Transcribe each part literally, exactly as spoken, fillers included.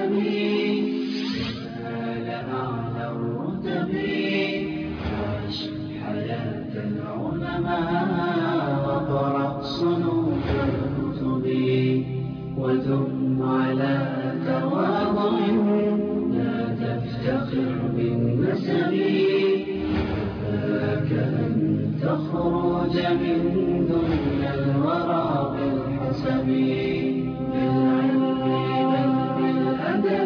وسال أعلى الرتب عاش حياة العلماء وقرأ صنوف الكتب وثم على تواضع لا تفتخر بالنسب كفاك أن تخرج من دنيا الورى بالحسب بالعلم بل بالأدب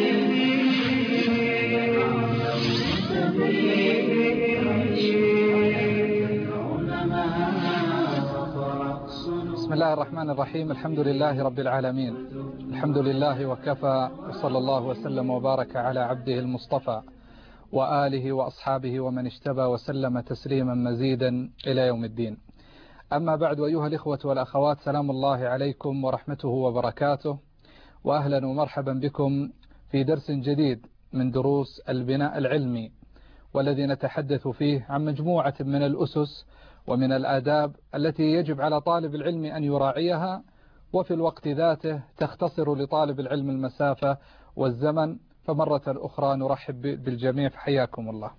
بسم الله الرحمن الرحيم. الحمد لله رب العالمين، الحمد لله وكفى، وصلى الله وسلم وبارك على عبده المصطفى وآله وأصحابه ومن اشتبى وسلم تسليما مزيدا إلى يوم الدين. أما بعد، أيها الإخوة والأخوات، سلام الله عليكم ورحمته وبركاته، وأهلا ومرحبا بكم في درس جديد من دروس البناء العلمي، والذي نتحدث فيه عن مجموعة من الأسس ومن الآداب التي يجب على طالب العلم أن يراعيها، وفي الوقت ذاته تختصر لطالب العلم المسافة والزمن. فمرة أخرى نرحب بالجميع، فحياكم الله.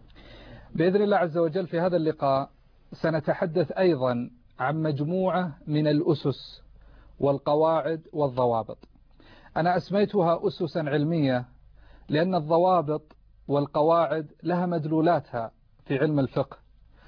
بإذن الله عز وجل في هذا اللقاء سنتحدث أيضا عن مجموعة من الأسس والقواعد والضوابط. أنا أسميتها أسسا علمية لأن الضوابط والقواعد لها مدلولاتها في علم الفقه،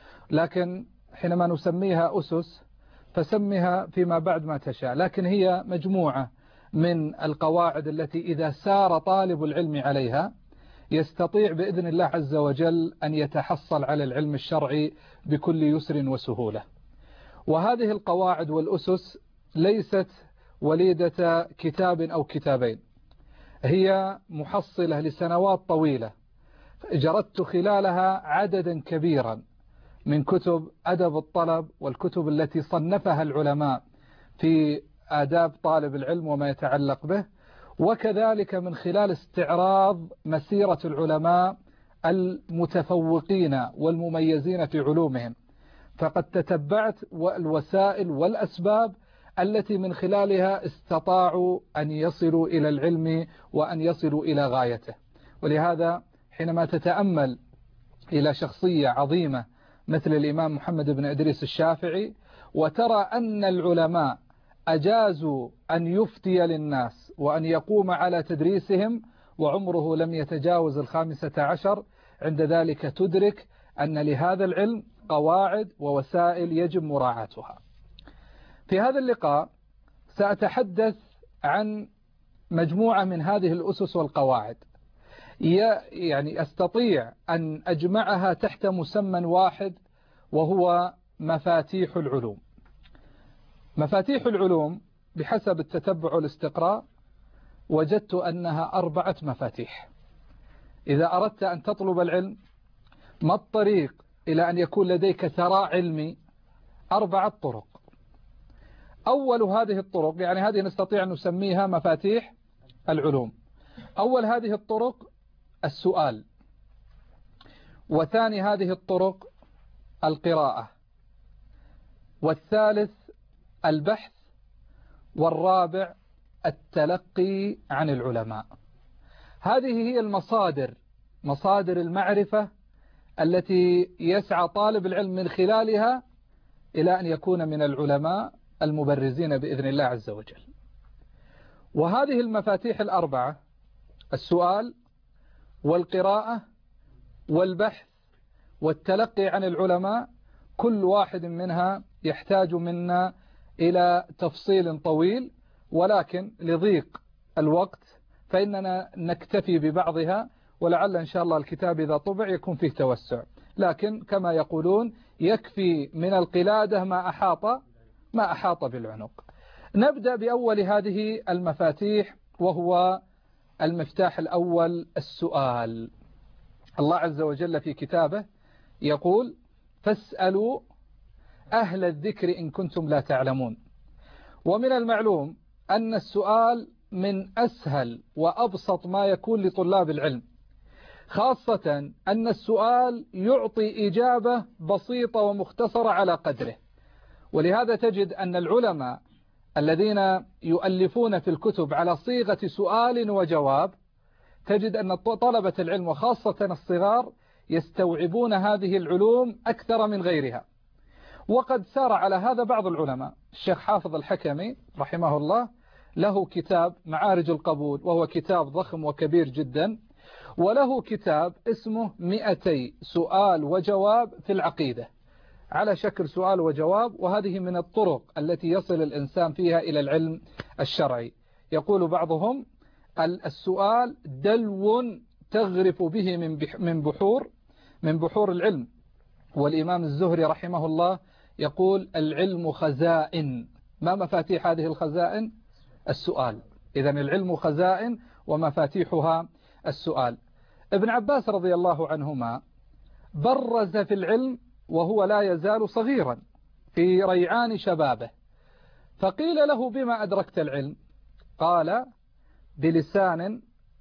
لكن حينما نسميها أسس فسمها فيما بعد ما تشاء، لكن هي مجموعة من القواعد التي إذا سار طالب العلم عليها يستطيع بإذن الله عز وجل أن يتحصل على العلم الشرعي بكل يسر وسهولة. وهذه القواعد والأسس ليست وليدة كتاب أو كتابين، هي محصلة لسنوات طويلة جردت خلالها عددا كبيرا من كتب أدب الطلب والكتب التي صنفها العلماء في آداب طالب العلم وما يتعلق به، وكذلك من خلال استعراض مسيرة العلماء المتفوقين والمميزين في علومهم. فقد تتبعت الوسائل والأسباب التي من خلالها استطاعوا أن يصلوا إلى العلم وأن يصلوا إلى غايته. ولهذا حينما تتأمل إلى شخصية عظيمة مثل الإمام محمد بن إدريس الشافعي وترى أن العلماء أجازوا أن يفتي للناس وأن يقوم على تدريسهم وعمره لم يتجاوز الخامسة عشر، عند ذلك تدرك أن لهذا العلم قواعد ووسائل يجب مراعاتها. في هذا اللقاء سأتحدث عن مجموعة من هذه الأسس والقواعد، يعني أستطيع أن أجمعها تحت مسمى واحد وهو مفاتيح العلوم. مفاتيح العلوم بحسب التتبع والاستقراء وجدت أنها أربعة مفاتيح. إذا أردت أن تطلب العلم، ما الطريق إلى أن يكون لديك ثراء علمي؟ أربعة طرق. أول هذه الطرق، يعني هذه نستطيع أن نسميها مفاتيح العلوم. أول هذه الطرق السؤال، وثاني هذه الطرق القراءة، والثالث البحث، والرابع التلقي عن العلماء. هذه هي المصادر، مصادر المعرفة التي يسعى طالب العلم من خلالها إلى أن يكون من العلماء المبرزين بإذن الله عز وجل. وهذه المفاتيح الأربعة، السؤال والقراءة والبحث والتلقي عن العلماء، كل واحد منها يحتاج منا إلى تفصيل طويل، ولكن لضيق الوقت فإننا نكتفي ببعضها، ولعل إن شاء الله الكتاب إذا طبع يكون فيه توسع، لكن كما يقولون يكفي من القلادة ما أحاط ما أحاط بالعنق. نبدأ بأول هذه المفاتيح وهو المفتاح الأول السؤال. الله عز وجل في كتابه يقول: فاسألوا أهل الذكر إن كنتم لا تعلمون. ومن المعلوم أن السؤال من أسهل وأبسط ما يكون لطلاب العلم، خاصة أن السؤال يعطي إجابة بسيطة ومختصرة على قدره. ولهذا تجد أن العلماء الذين يؤلفون في الكتب على صيغة سؤال وجواب، تجد أن طلبة العلم وخاصة الصغار يستوعبون هذه العلوم أكثر من غيرها. وقد سار على هذا بعض العلماء. الشيخ حافظ الحكمي رحمه الله له كتاب معارج القبول، وهو كتاب ضخم وكبير جدا، وله كتاب اسمه مئتي سؤال وجواب في العقيدة، على شكل سؤال وجواب، وهذه من الطرق التي يصل الإنسان فيها إلى العلم الشرعي. يقول بعضهم السؤال دلو تغرف به من بحور من بحور العلم. والإمام الزهري رحمه الله يقول العلم خزائن، ما مفاتيح هذه الخزائن؟ السؤال. إذن العلم خزائن ومفاتيحها السؤال. ابن عباس رضي الله عنهما برز في العلم وهو لا يزال صغيرا في ريعان شبابه، فقيل له بما أدركت العلم؟ قال بلسان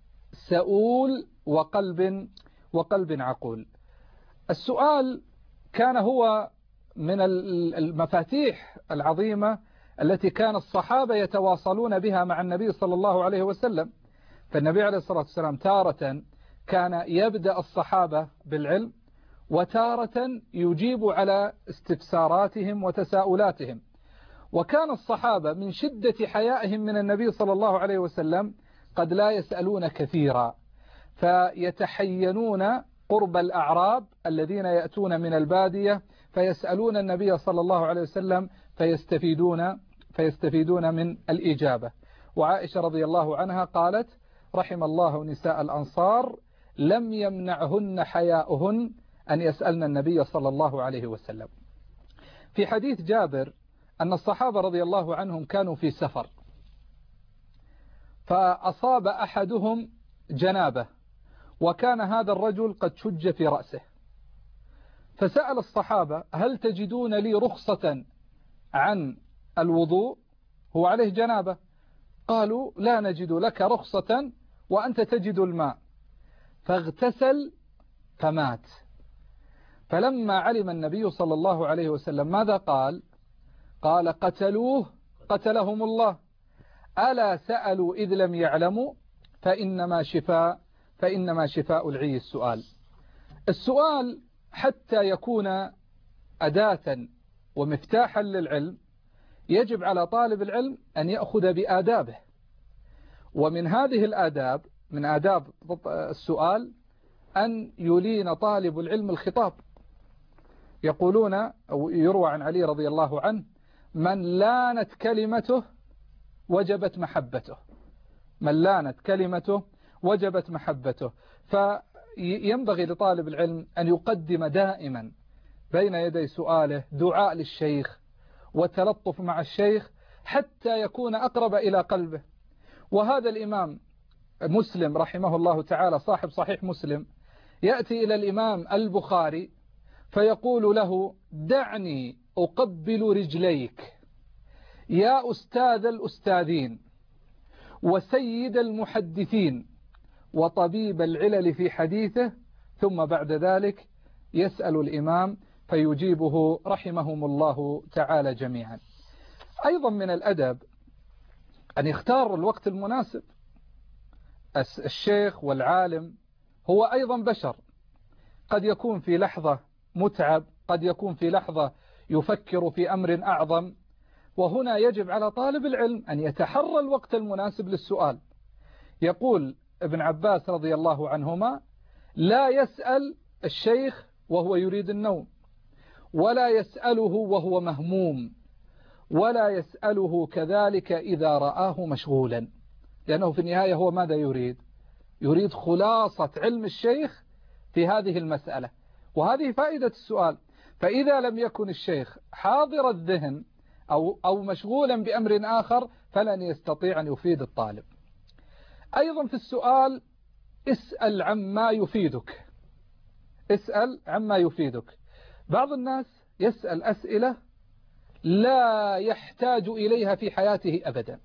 سؤول وقلب وقلب عقول. السؤال كان هو من المفاتيح العظيمة التي كان الصحابة يتواصلون بها مع النبي صلى الله عليه وسلم. فالنبي عليه الصلاة والسلام تارة كان يبدأ الصحابة بالعلم، وتارة يجيب على استفساراتهم وتساؤلاتهم. وكان الصحابة من شدة حيائهم من النبي صلى الله عليه وسلم قد لا يسألون كثيرا، فيتحينون قرب الأعراب الذين يأتون من البادية فيسألون النبي صلى الله عليه وسلم فيستفيدون فيستفيدون من الإجابة. وعائشة رضي الله عنها قالت رحم الله نساء الأنصار لم يمنعهن حياؤهن أن يسألن النبي صلى الله عليه وسلم. في حديث جابر أن الصحابة رضي الله عنهم كانوا في سفر، فأصاب أحدهم جنابه، وكان هذا الرجل قد شج في رأسه، فسأل الصحابة هل تجدون لي رخصة عن الوضوء؟ هو عليه جنابه. قالوا لا نجد لك رخصة وأنت تجد الماء، فاغتسل فمات. فلما علم النبي صلى الله عليه وسلم ماذا قال؟ قال قتلوه قتلهم الله، ألا سألوا إذ لم يعلموا فإنما شفاء فإنما شفاء العي السؤال. السؤال حتى يكون أداة ومفتاحا للعلم يجب على طالب العلم أن يأخذ بآدابه، ومن هذه الآداب من آداب السؤال أن يلين طالب العلم الخطاب. يقولون أو يروى عن علي رضي الله عنه من لانت كلمته وجبت محبته، من لانت كلمته وجبت محبته. فينبغي لطالب العلم أن يقدم دائما بين يدي سؤاله دعاء للشيخ وتلطف مع الشيخ حتى يكون أقرب إلى قلبه. وهذا الإمام مسلم رحمه الله تعالى صاحب صحيح مسلم يأتي إلى الإمام البخاري فيقول له دعني أقبل رجليك يا أستاذ الأستاذين وسيد المحدثين وطبيب العلل في حديثه. ثم بعد ذلك يسأل الإمام فيجيبه رحمهم الله تعالى جميعا. أيضا من الأدب أن يختار الوقت المناسب. الشيخ والعالم هو أيضا بشر، قد يكون في لحظة متعب، قد يكون في لحظة يفكر في أمر أعظم، وهنا يجب على طالب العلم أن يتحرى الوقت المناسب للسؤال. يقول ابن عباس رضي الله عنهما لا يسأل الشيخ وهو يريد النوم، ولا يسأله وهو مهموم، ولا يسأله كذلك إذا رآه مشغولا، لأنه في النهاية هو ماذا يريد؟ يريد خلاصة علم الشيخ في هذه المسألة، وهذه فائدة السؤال. فإذا لم يكن الشيخ حاضر الذهن أو, أو مشغولا بأمر آخر فلن يستطيع أن يفيد الطالب. أيضا في السؤال اسأل عما يفيدك، اسأل عما يفيدك. بعض الناس يسأل أسئلة لا يحتاج إليها في حياته أبدا.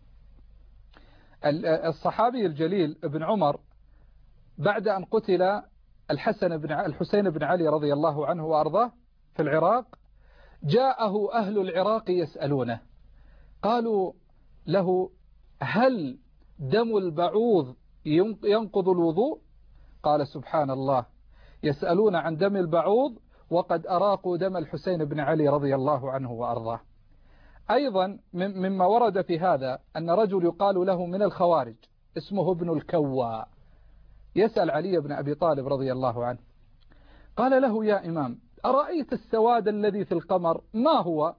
الصحابي الجليل ابن عمر بعد أن قتل الحسن بن الحسين بن علي رضي الله عنه وأرضاه في العراق، جاءه أهل العراق يسألونه، قالوا له: هل دم البعوض ينقض الوضوء؟ قال: سبحان الله، يسألون عن دم البعوض وقد أراقوا دم الحسين بن علي رضي الله عنه وأرضاه. أيضا مما ورد في هذا أن رجل يقال له من الخوارج اسمه ابن الكوى يسأل علي بن أبي طالب رضي الله عنه، قال له: يا إمام، أرأيت السواد الذي في القمر ما هو؟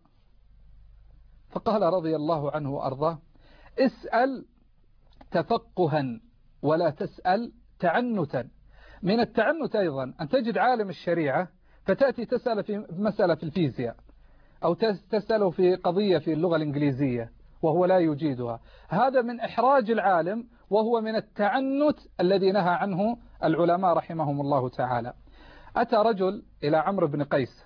فقال رضي الله عنه وأرضاه: اسأل تفقها ولا تسأل تعنتا. من التعنت أيضا أن تجد عالم الشريعة فتأتي تسأل في مسألة في الفيزياء أو تسأله في قضية في اللغة الإنجليزية وهو لا يجيدها. هذا من إحراج العالم، وهو من التعنت الذي نهى عنه العلماء رحمهم الله تعالى. أتى رجل إلى عمرو بن قيس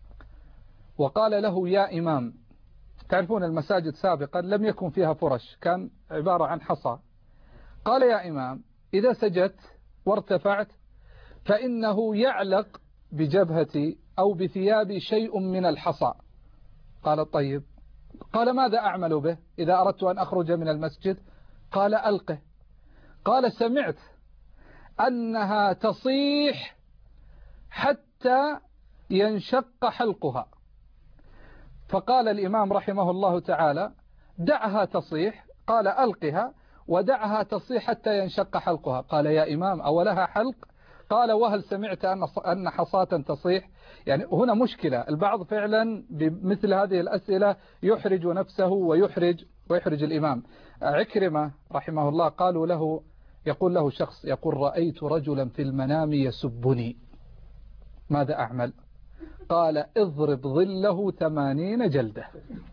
وقال له: يا إمام، تعرفون المساجد سابقا لم يكن فيها فرش، كان عبارة عن حصى. قال: يا إمام، إذا سجدت وارتفعت فإنه يعلق بجبهتي أو بثيابي شيء من الحصى. قال: طيب. قال: ماذا أعمل به إذا أردت أن أخرج من المسجد؟ قال: ألقه. قال: سمعت أنها تصيح حتى ينشق حلقها. فقال الإمام رحمه الله تعالى: دعها تصيح. قال: ألقها ودعها تصيح حتى ينشق حلقها. قال: يا إمام، أولها حلق؟ قال: وهل سمعت أن حصاة تصيح؟ يعني هنا مشكلة. البعض فعلا بمثل هذه الأسئلة يحرج نفسه ويحرج ويحرج الإمام. عكرمة رحمه الله قالوا له، يقول له شخص، يقول: رأيت رجلا في المنام يسبني، ماذا أعمل؟ قال: اضرب ظله ثمانين جلدة.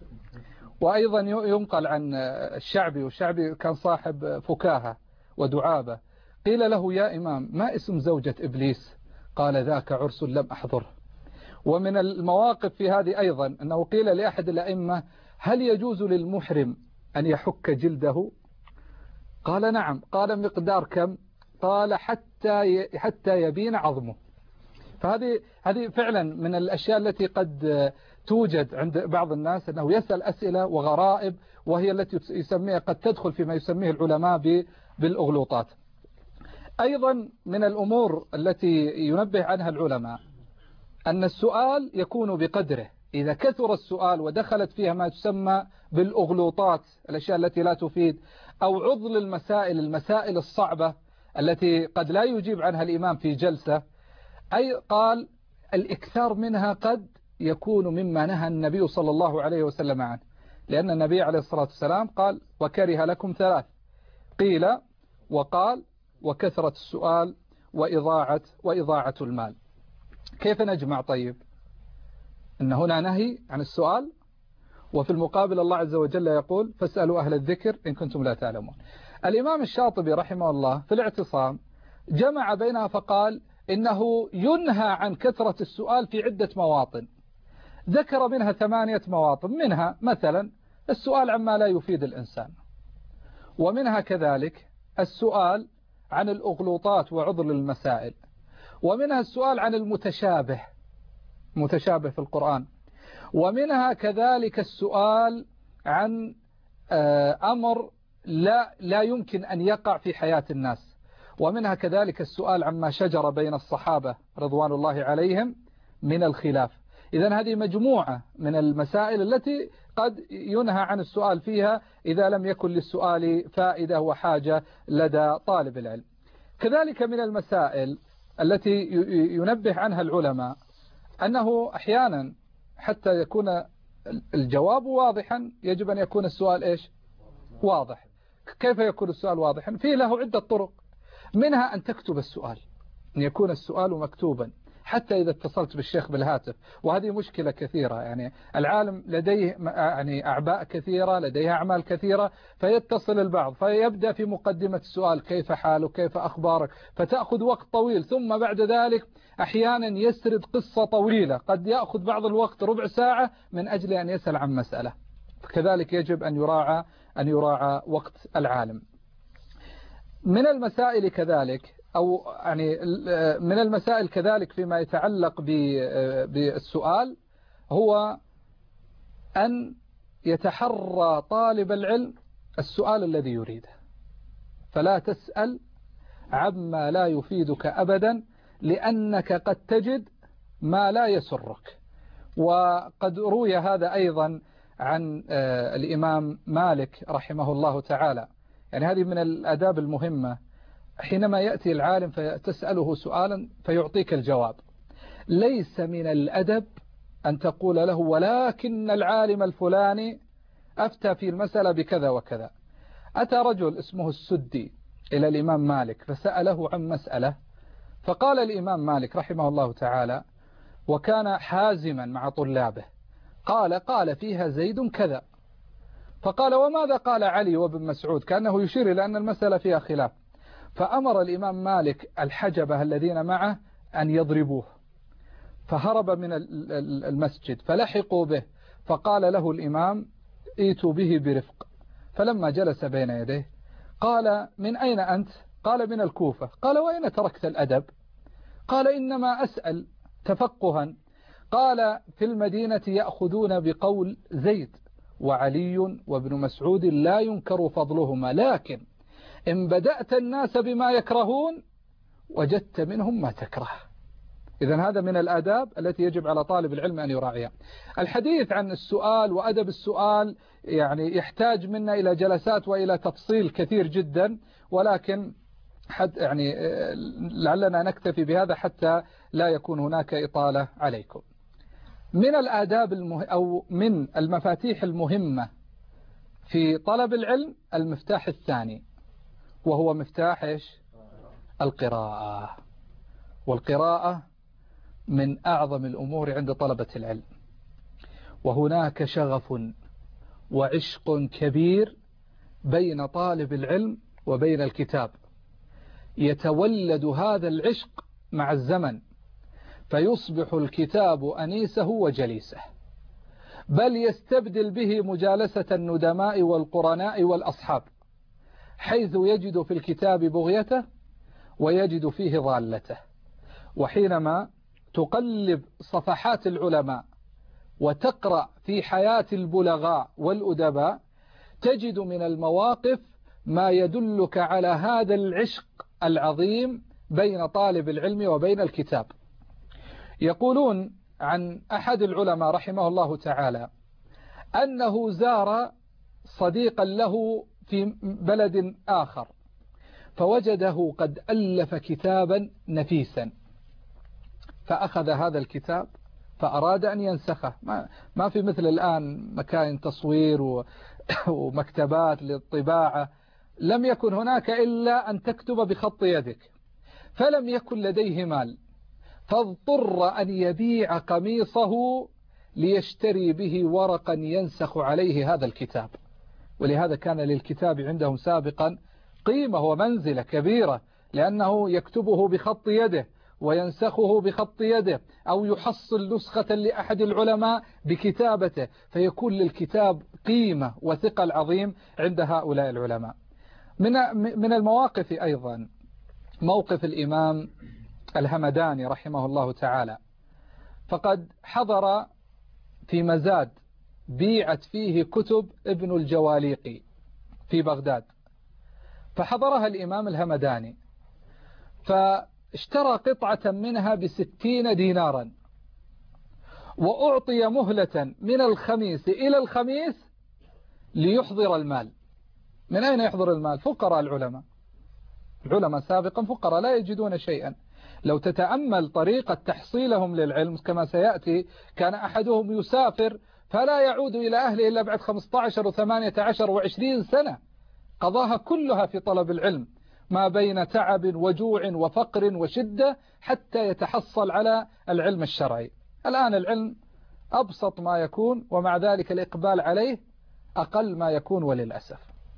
وأيضا ينقل عن الشعبي، والشعبي كان صاحب فكاهة ودعابة، قيل له: يا إمام، ما اسم زوجة إبليس؟ قال: ذاك عرس لم أحضره. ومن المواقف في هذه أيضا أنه قيل لأحد الأئمة: هل يجوز للمحرم أن يحك جلده؟ قال: نعم. قال: مقدار كم؟ قال: حتى حتى يبين عظمه. فهذه هذه فعلا من الأشياء التي قد توجد عند بعض الناس، أنه يسأل أسئلة وغرائب، وهي التي يسميها قد تدخل فيما يسميه العلماء بالأغلوطات. أيضا من الأمور التي ينبه عنها العلماء أن السؤال يكون بقدره. إذا كثر السؤال ودخلت فيها ما تسمى بالأغلوطات، الأشياء التي لا تفيد، أو عضل المسائل، المسائل الصعبة التي قد لا يجيب عنها الإمام في جلسة، أي قال الإكثار منها قد يكون مما نهى النبي صلى الله عليه وسلم عنه، لأن النبي عليه الصلاة والسلام قال: وكره لكم ثلاث، قيل وقال وكثرة السؤال وإضاعة وإضاعة المال. كيف نجمع؟ طيب، إن هنا نهي عن السؤال، وفي المقابل الله عز وجل يقول: فاسألوا أهل الذكر إن كنتم لا تعلمون. الإمام الشاطبي رحمه الله في الاعتصام جمع بينها فقال: إنه ينهى عن كثرة السؤال في عدة مواطن، ذكر منها ثمانية مواطن، منها مثلا السؤال عما لا يفيد الإنسان، ومنها كذلك السؤال عن الأغلوطات وعضل المسائل، ومنها السؤال عن المتشابه، متشابه في القرآن، ومنها كذلك السؤال عن أمر لا لا يمكن أن يقع في حياة الناس، ومنها كذلك السؤال عما شجر بين الصحابة رضوان الله عليهم من الخلاف. إذن هذه مجموعة من المسائل التي قد ينهى عن السؤال فيها إذا لم يكن للسؤال فائدة وحاجة لدى طالب العلم. كذلك من المسائل التي ينبه عنها العلماء أنه أحيانا حتى يكون الجواب واضحا يجب أن يكون السؤال إيش؟ واضح. كيف يكون السؤال واضحا؟ فيه له عدة طرق، منها أن تكتب السؤال، أن يكون السؤال مكتوبا، حتى إذا اتصلت بالشيخ بالهاتف، وهذه مشكلة كثيرة. يعني العالم لديه يعني أعباء كثيرة، لديه أعمال كثيرة، فيتصل البعض فيبدأ في مقدمة السؤال: كيف حالك، كيف أخبارك، فتأخذ وقت طويل، ثم بعد ذلك أحيانا يسرد قصة طويلة قد يأخذ بعض الوقت ربع ساعة من أجل أن يسأل عن مسألة. كذلك يجب أن يراعى أن يراعى وقت العالم. من المسائل كذلك أو يعني من المسائل كذلك فيما يتعلق بالسؤال هو أن يتحرى طالب العلم السؤال الذي يريده، فلا تسأل عما لا يفيدك أبدا، لأنك قد تجد ما لا يسرك. وقد روي هذا أيضا عن الإمام مالك رحمه الله تعالى. يعني هذه من الآداب المهمة، حينما يأتي العالم فتسأله سؤالا فيعطيك الجواب. ليس من الأدب أن تقول له ولكن العالم الفلاني أفتى في المسألة بكذا وكذا. أتى رجل اسمه السدي إلى الإمام مالك فسأله عن مسألة، فقال الإمام مالك رحمه الله تعالى، وكان حازما مع طلابه، قال قال فيها زيد كذا. فقال وماذا قال علي وابن مسعود، كأنه يشير إلى أن المسألة فيها خلاف. فأمر الإمام مالك الحجبة الذين معه أن يضربوه، فهرب من المسجد فلحقوا به، فقال له الإمام ائتوا به برفق. فلما جلس بين يديه قال من أين أنت؟ قال من الكوفة. قال وأين تركت الأدب؟ قال إنما أسأل تفقها. قال في المدينة يأخذون بقول زيد وعلي وابن مسعود لا ينكر فضلهما، لكن إن بدأت الناس بما يكرهون وجدت منهم ما تكره. إذن هذا من الآداب التي يجب على طالب العلم أن يراعيها. الحديث عن السؤال وأدب السؤال يعني يحتاج منا إلى جلسات وإلى تفصيل كثير جدا، ولكن حد يعني لعلنا نكتفي بهذا حتى لا يكون هناك إطالة عليكم. من الآداب المه... أو من المفاتيح المهمة في طلب العلم المفتاح الثاني، وهو مفتاح إيش؟ القراءة. والقراءة من أعظم الأمور عند طلبة العلم، وهناك شغف وعشق كبير بين طالب العلم وبين الكتاب. يتولد هذا العشق مع الزمن، فيصبح الكتاب أنيسه وجليسه، بل يستبدل به مجالسة الندماء والقرناء والأصحاب، حيث يجد في الكتاب بغيته ويجد فيه ضالته. وحينما تقلب صفحات العلماء وتقرأ في حياة البلغاء والأدباء تجد من المواقف ما يدلك على هذا العشق العظيم بين طالب العلم وبين الكتاب. يقولون عن أحد العلماء رحمه الله تعالى أنه زار صديقا له في بلد آخر، فوجده قد ألف كتابا نفيسا، فأخذ هذا الكتاب فأراد أن ينسخه. ما, ما في مثل الآن مكان تصوير ومكتبات للطباعة، لم يكن هناك إلا أن تكتب بخط يدك، فلم يكن لديه مال، فاضطر أن يبيع قميصه ليشتري به ورقا ينسخ عليه هذا الكتاب. ولهذا كان للكتاب عندهم سابقا قيمة ومنزلة كبيرة، لأنه يكتبه بخط يده وينسخه بخط يده، أو يحصل نسخة لأحد العلماء بكتابته، فيكون للكتاب قيمة وثقل عظيم عند هؤلاء العلماء. من من المواقف أيضا موقف الإمام الهمداني رحمه الله تعالى، فقد حضر في مزاد بيعت فيه كتب ابن الجواليقي في بغداد، فحضرها الإمام الهمداني فاشترى قطعة منها بستين دينارا، وأعطي مهلة من الخميس إلى الخميس ليحضر المال. من أين يحضر المال؟ فقراء العلماء. العلماء سابقا فقراء لا يجدون شيئا. لو تتأمل طريقة تحصيلهم للعلم كما سيأتي، كان أحدهم يسافر فلا يعود إلى أهله إلا بعد خمسة عشر وثمانية عشر وعشرين سنة، قضاها كلها في طلب العلم، ما بين تعب وجوع وفقر وشدة حتى يتحصل على العلم الشرعي. الآن العلم أبسط ما يكون، ومع ذلك الإقبال عليه أقل ما يكون وللأسف.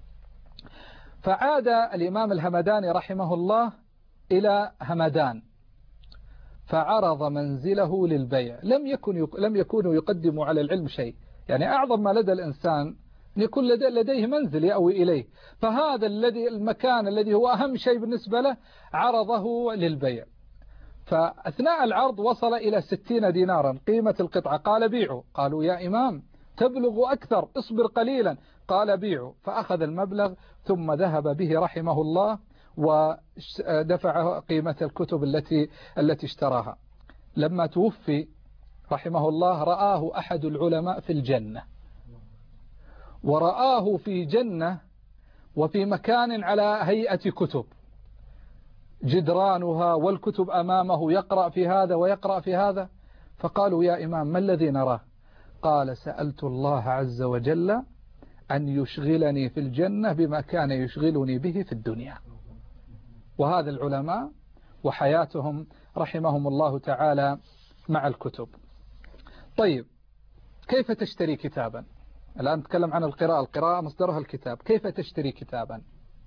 فعاد الإمام الهمداني رحمه الله إلى همدان فعرض منزله للبيع. لم يكن لم يكونوا يقدموا على العلم شيء، يعني أعظم ما لدى الإنسان أن يكون لديه منزل يأوي إليه، فهذا الذي المكان الذي هو أهم شيء بالنسبة له عرضه للبيع. فأثناء العرض وصل إلى ستين دينارا قيمة القطعة، قال بيعوا. قالوا يا إمام تبلغ أكثر، اصبر قليلا. قال بيعوا، فأخذ المبلغ ثم ذهب به رحمه الله ودفع قيمة الكتب التي التي اشتراها. لما توفي رحمه الله رآه أحد العلماء في الجنة، ورآه في جنة وفي مكان على هيئة كتب، جدرانها والكتب أمامه، يقرأ في هذا ويقرأ في هذا. فقالوا يا إمام ما الذي نراه؟ قال سألت الله عز وجل أن يشغلني في الجنة بما كان يشغلني به في الدنيا. وهذا العلماء وحياتهم رحمهم الله تعالى مع الكتب. طيب، كيف تشتري كتابا؟ الآن نتكلم عن القراءة، القراءة مصدرها الكتاب. كيف تشتري كتابا؟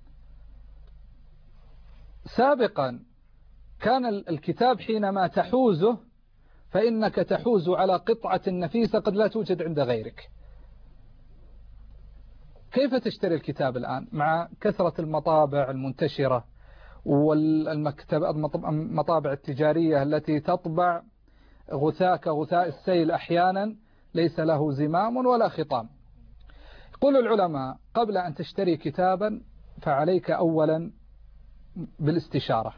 سابقا كان الكتاب حينما تحوزه فإنك تحوز على قطعة نفيسة قد لا توجد عند غيرك. كيف تشتري الكتاب الآن مع كثرة المطابع المنتشرة والمطابع التجارية التي تطبع غثاء كغثاء السيل أحيانا ليس له زمام ولا خطام؟ يقول العلماء قبل أن تشتري كتابا فعليك أولا بالاستشارة.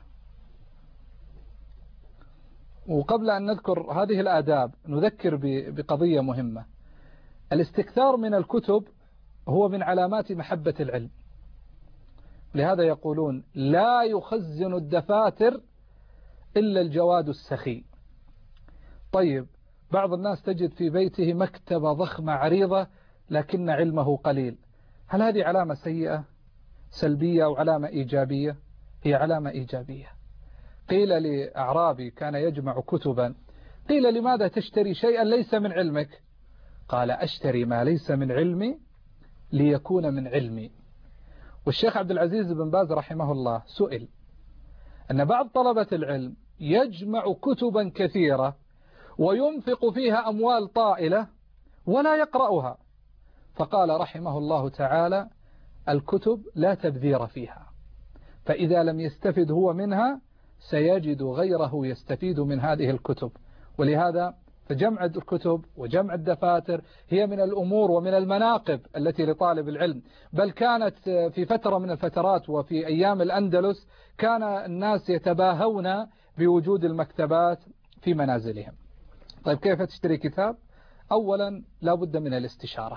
وقبل أن نذكر هذه الآداب نذكر بقضية مهمة. الاستكثار من الكتب هو من علامات محبة العلم. لهذا يقولون لا يخزن الدفاتر إلا الجواد السخي. طيب، بعض الناس تجد في بيته مكتبة ضخمة عريضة لكن علمه قليل. هل هذه علامة سيئة سلبية أو علامة إيجابية؟ هي علامة إيجابية. قيل لأعرابي كان يجمع كتبا، قيل لماذا تشتري شيئا ليس من علمك؟ قال أشتري ما ليس من علمي ليكون من علمي. والشيخ عبد العزيز بن باز رحمه الله سئل أن بعض طلبة العلم يجمع كتبا كثيرة وينفق فيها أموال طائلة ولا يقرأها، فقال رحمه الله تعالى الكتب لا تبذير فيها، فإذا لم يستفد هو منها سيجد غيره يستفيد من هذه الكتب. ولهذا فجمع الكتب وجمع الدفاتر هي من الأمور ومن المناقب التي لطالب العلم. بل كانت في فترة من الفترات وفي أيام الأندلس كان الناس يتباهون بوجود المكتبات في منازلهم. طيب، كيف تشتري كتاب؟ أولا لا بد من الاستشارة،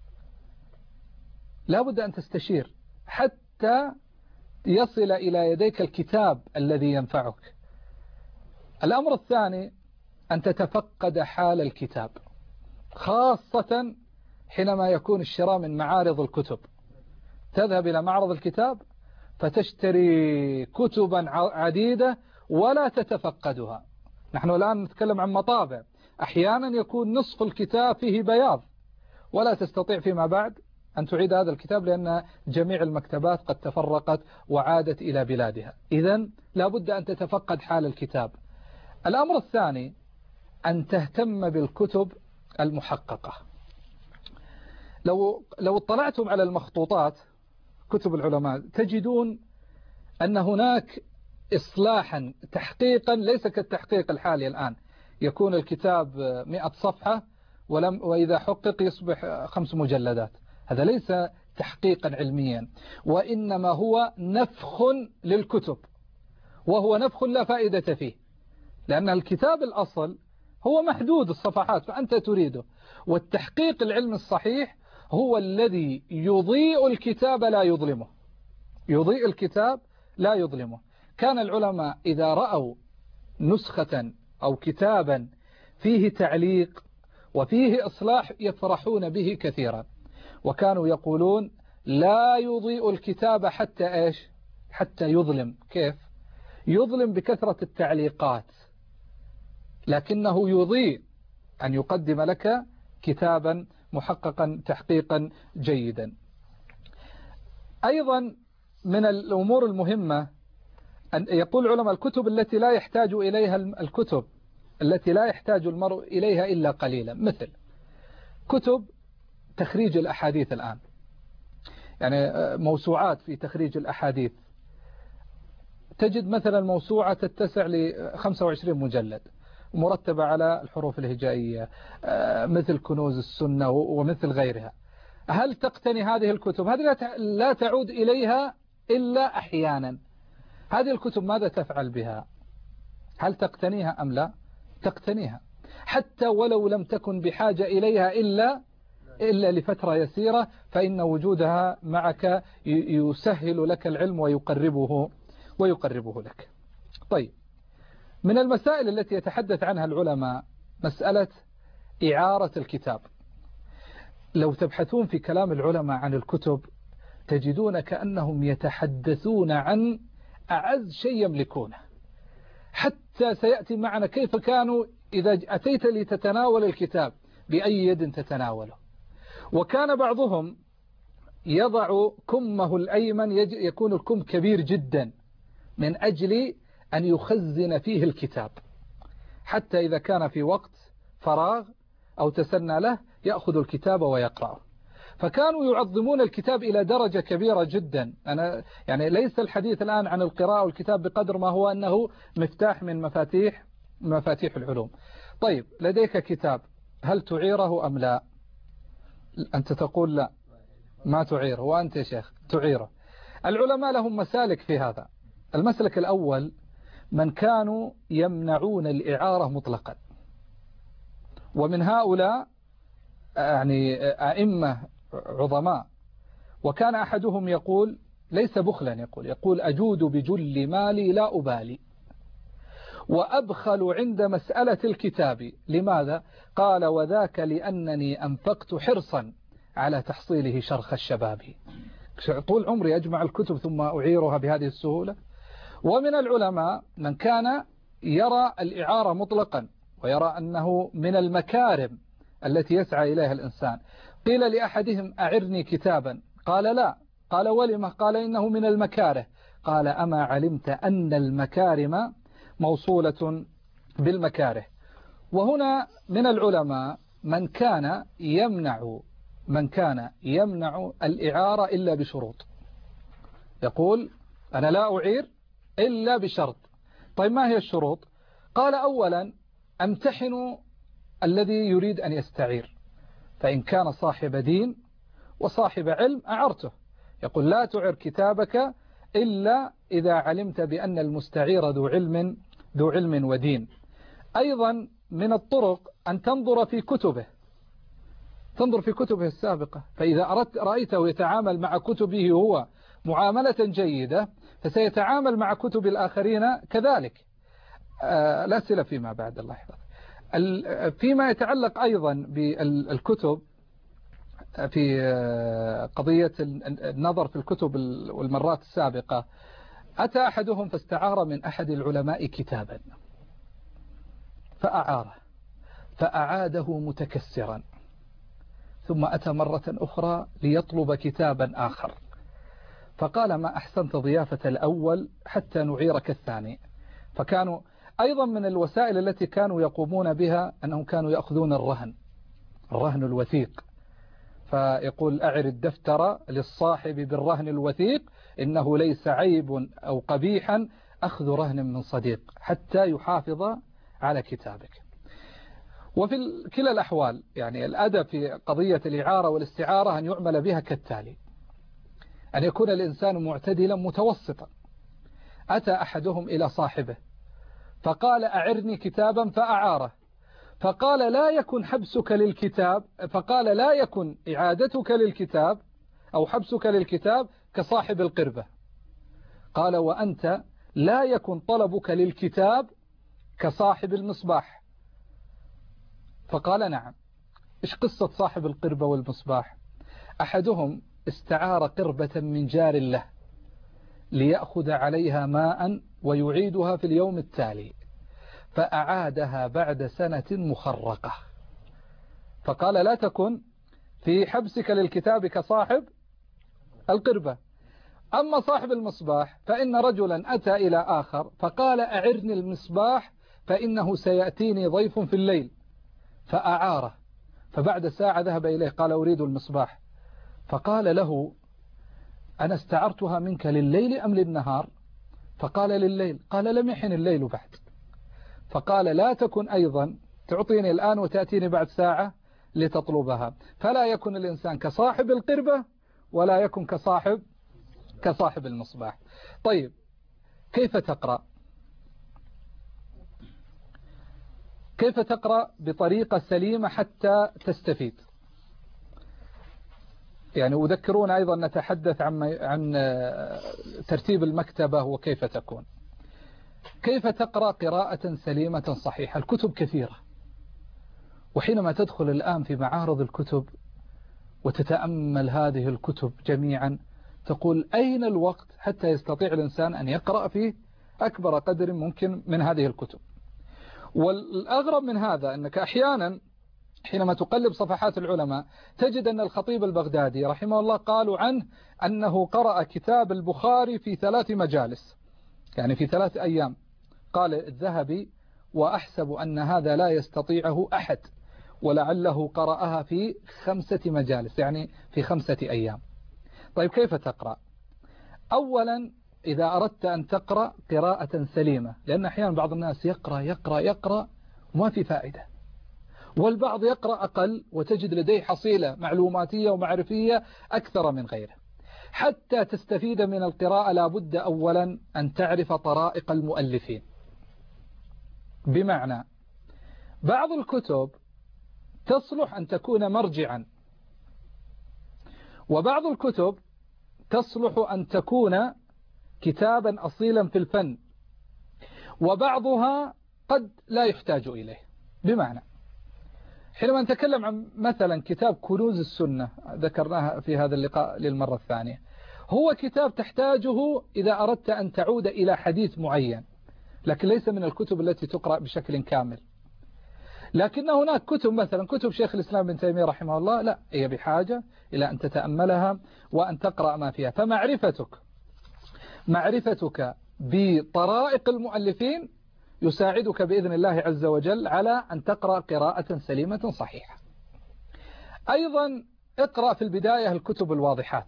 لا بد أن تستشير حتى يصل إلى يديك الكتاب الذي ينفعك. الأمر الثاني أن تتفقد حال الكتاب، خاصة حينما يكون الشراء من معارض الكتب. تذهب إلى معرض الكتاب فتشتري كتبا عديدة ولا تتفقدها. نحن الآن نتكلم عن مطابع، أحيانا يكون نصف الكتاب فيه بياض ولا تستطيع فيما بعد أن تعيد هذا الكتاب لأن جميع المكتبات قد تفرقت وعادت إلى بلادها. إذن لا بد أن تتفقد حال الكتاب. الأمر الثاني أن تهتم بالكتب المحققة. لو لو اطلعتم على المخطوطات كتب العلماء تجدون أن هناك إصلاحا تحقيقا ليس كالتحقيق الحالي الآن، يكون الكتاب مئة صفحة ولم وإذا حقق يصبح خمس مجلدات. هذا ليس تحقيقا علميا، وإنما هو نفخ للكتب، وهو نفخ لا فائدة فيه، لأن الكتاب الأصل هو محدود الصفحات فأنت تريده. والتحقيق العلمي الصحيح هو الذي يضيء الكتاب لا يظلمه، يضيء الكتاب لا يظلمه. كان العلماء إذا رأوا نسخة أو كتابا فيه تعليق وفيه إصلاح يفرحون به كثيرا، وكانوا يقولون لا يضيء الكتاب حتى إيش؟ حتى يظلم. كيف؟ يظلم بكثرة التعليقات، لكنه يضيء أن يقدم لك كتابا محققا تحقيقا جيدا. أيضا من الأمور المهمة أن يقول علماء الكتب التي لا يحتاج إليها الكتب التي لا يحتاج المرء إليها إلا قليلا، مثل كتب تخريج الأحاديث. الآن يعني موسوعات في تخريج الأحاديث، تجد مثلا موسوعة تتسع ل خمسة وعشرين مجلد، مرتبة على الحروف الهجائية مثل كنوز السنة ومثل غيرها. هل تقتني هذه الكتب؟ هذه لا تعود إليها إلا أحيانا. هذه الكتب ماذا تفعل بها؟ هل تقتنيها أم لا؟ تقتنيها، حتى ولو لم تكن بحاجة إليها إلا إلا لفترة يسيرة، فإن وجودها معك يسهل لك العلم ويقربه ويقربه لك. طيب، من المسائل التي يتحدث عنها العلماء مسألة إعارة الكتاب. لو تبحثون في كلام العلماء عن الكتب تجدون كأنهم يتحدثون عن أعز شيء يملكونه، حتى سيأتي معنا كيف كانوا إذا أتيت لتتناول الكتاب بأي يد تتناوله. وكان بعضهم يضع كمه الأيمن، يكون الكم كبير جدا من أجل أن يخزن فيه الكتاب، حتى إذا كان في وقت فراغ أو تسنى له يأخذ الكتاب ويقرأه. فكانوا يعظمون الكتاب إلى درجة كبيرة جدا. أنا يعني ليس الحديث الآن عن القراءة والكتاب بقدر ما هو أنه مفتاح من مفاتيح مفاتيح العلوم. طيب، لديك كتاب، هل تعيره أم لا؟ أنت تقول لا، ما تعيره، وأنت يا شيخ تعيره. العلماء لهم مسالك في هذا. المسلك الأول من كانوا يمنعون الإعارة مطلقا، ومن هؤلاء يعني أئمة عظماء، وكان أحدهم يقول ليس بخلا، يقول يقول أجود بجل مالي لا أبالي، وأبخل عند مسألة الكتاب. لماذا؟ قال وذاك لأنني أنفقت حرصا على تحصيله شرخ الشباب. طول عمري أجمع الكتب ثم أعيرها بهذه السهولة. ومن العلماء من كان يرى الإعارة مطلقا ويرى أنه من المكارم التي يسعى إليها الإنسان. قيل لأحدهم أعرني كتابا، قال لا. قال ولما؟ قال إنه من المكاره. قال أما علمت أن المكارم موصولة بالمكاره. وهنا من العلماء من كان يمنع من كان يمنع الإعارة إلا بشروط. يقول أنا لا أعير إلا بشرط. طيب، ما هي الشروط؟ قال أولا أمتحن الذي يريد أن يستعير، فإن كان صاحب دين وصاحب علم أعرته. يقول لا تعر كتابك إلا إذا علمت بأن المستعير ذو علم ذو علم ودين. أيضا من الطرق أن تنظر في كتبه تنظر في كتبه السابقة، فإذا أردت رأيته يتعامل مع كتبه هو معاملة جيدة فسيتعامل مع كتب الآخرين كذلك. آه لا سلة فيما بعد، الله يحفظ. فيما يتعلق أيضا بالكتب، في قضية النظر في الكتب والمرات السابقة، أتى أحدهم فاستعار من أحد العلماء كتابا فأعاره فأعاده متكسرا، ثم أتى مرة أخرى ليطلب كتابا آخر، فقال ما أحسنت ضيافة الأول حتى نعيرك الثاني. فكانوا أيضا من الوسائل التي كانوا يقومون بها أنهم كانوا يأخذون الرهن الرهن الوثيق، فيقول أعر الدفتر للصاحب بالرهن الوثيق إنه ليس عيب أو قبيحا أخذ رهن من صديق حتى يحافظ على كتابك. وفي كلا الأحوال يعني الأدب في قضية الإعارة والاستعارة أن يعمل بها كالتالي: أن يكون الإنسان معتدلا متوسطا. أتى أحدهم إلى صاحبه فقال أعرني كتابا فأعاره، فقال لا يكن حبسك للكتاب فقال لا يكن إعادتك للكتاب أو حبسك للكتاب كصاحب القربة. قال وأنت لا يكن طلبك للكتاب كصاحب المصباح. فقال نعم. إيش قصة صاحب القربة والمصباح؟ أحدهم استعار قربة من جار له ليأخذ عليها ماء ويعيدها في اليوم التالي، فأعادها بعد سنة مخرقة. فقال لا تكن في حبسك للكتاب كصاحب القربة. أما صاحب المصباح فإن رجلا أتى إلى آخر فقال أعرني المصباح فإنه سيأتيني ضيف في الليل، فأعاره، فبعد ساعة ذهب إليه قال أريد المصباح، فقال له أنا استعرتها منك لليل أم للنهار؟ فقال لليل. قال لم يحن الليل بعد. فقال لا تكن أيضا تعطيني الآن وتأتيني بعد ساعة لتطلبها، فلا يكن الإنسان كصاحب القربة ولا يكن كصاحب كصاحب المصباح. طيب كيف تقرأ؟ كيف تقرأ بطريقة سليمة حتى تستفيد؟ يعني أذكرون أيضا نتحدث عن عن ترتيب المكتبة وكيف تكون. كيف تقرأ قراءة سليمة صحيحة؟ الكتب كثيرة، وحينما تدخل الآن في معارض الكتب وتتأمل هذه الكتب جميعا تقول أين الوقت حتى يستطيع الإنسان أن يقرأ فيه أكبر قدر ممكن من هذه الكتب. والأغرب من هذا أنك أحيانا حينما تقلب صفحات العلماء تجد أن الخطيب البغدادي رحمه الله قالوا عنه أنه قرأ كتاب البخاري في ثلاث مجالس، يعني في ثلاث أيام. قال الذهبي وأحسب أن هذا لا يستطيعه أحد، ولعله قرأها في خمسة مجالس، يعني في خمسة أيام. طيب كيف تقرأ؟ أولا إذا أردت أن تقرأ قراءة سليمة، لأن أحيانا بعض الناس يقرأ يقرأ يقرأ وما في فائدة، والبعض يقرأ أقل وتجد لديه حصيلة معلوماتية ومعرفية أكثر من غيره. حتى تستفيد من القراءة لابد أولا أن تعرف طرائق المؤلفين، بمعنى بعض الكتب تصلح أن تكون مرجعا، وبعض الكتب تصلح أن تكون كتابا أصيلا في الفن، وبعضها قد لا يحتاج إليه. بمعنى حينما نتكلم عن مثلا كتاب كنوز السنة ذكرناها في هذا اللقاء للمرة الثانية، هو كتاب تحتاجه إذا أردت أن تعود إلى حديث معين، لكن ليس من الكتب التي تقرأ بشكل كامل. لكن هناك كتب مثلا كتب شيخ الإسلام ابن تيمية رحمه الله لا، هي بحاجة إلى أن تتأملها وأن تقرأ ما فيها. فمعرفتك معرفتك بطرائق المؤلفين يساعدك بإذن الله عز وجل على أن تقرأ قراءة سليمة صحيحة. أيضا اقرأ في البداية الكتب الواضحات.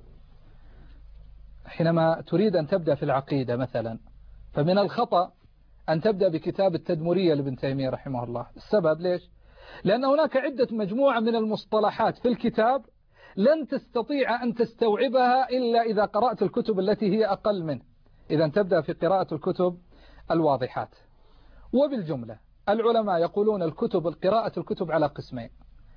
حينما تريد أن تبدأ في العقيدة مثلا، فمن الخطأ أن تبدأ بكتاب التدمرية لابن تيمية رحمه الله. السبب ليش؟ لأن هناك عدة مجموعة من المصطلحات في الكتاب لن تستطيع أن تستوعبها إلا إذا قرأت الكتب التي هي أقل منه. إذا تبدأ في قراءة الكتب الواضحات. وبالجملة العلماء يقولون الكتب القراءة الكتب على قسمين: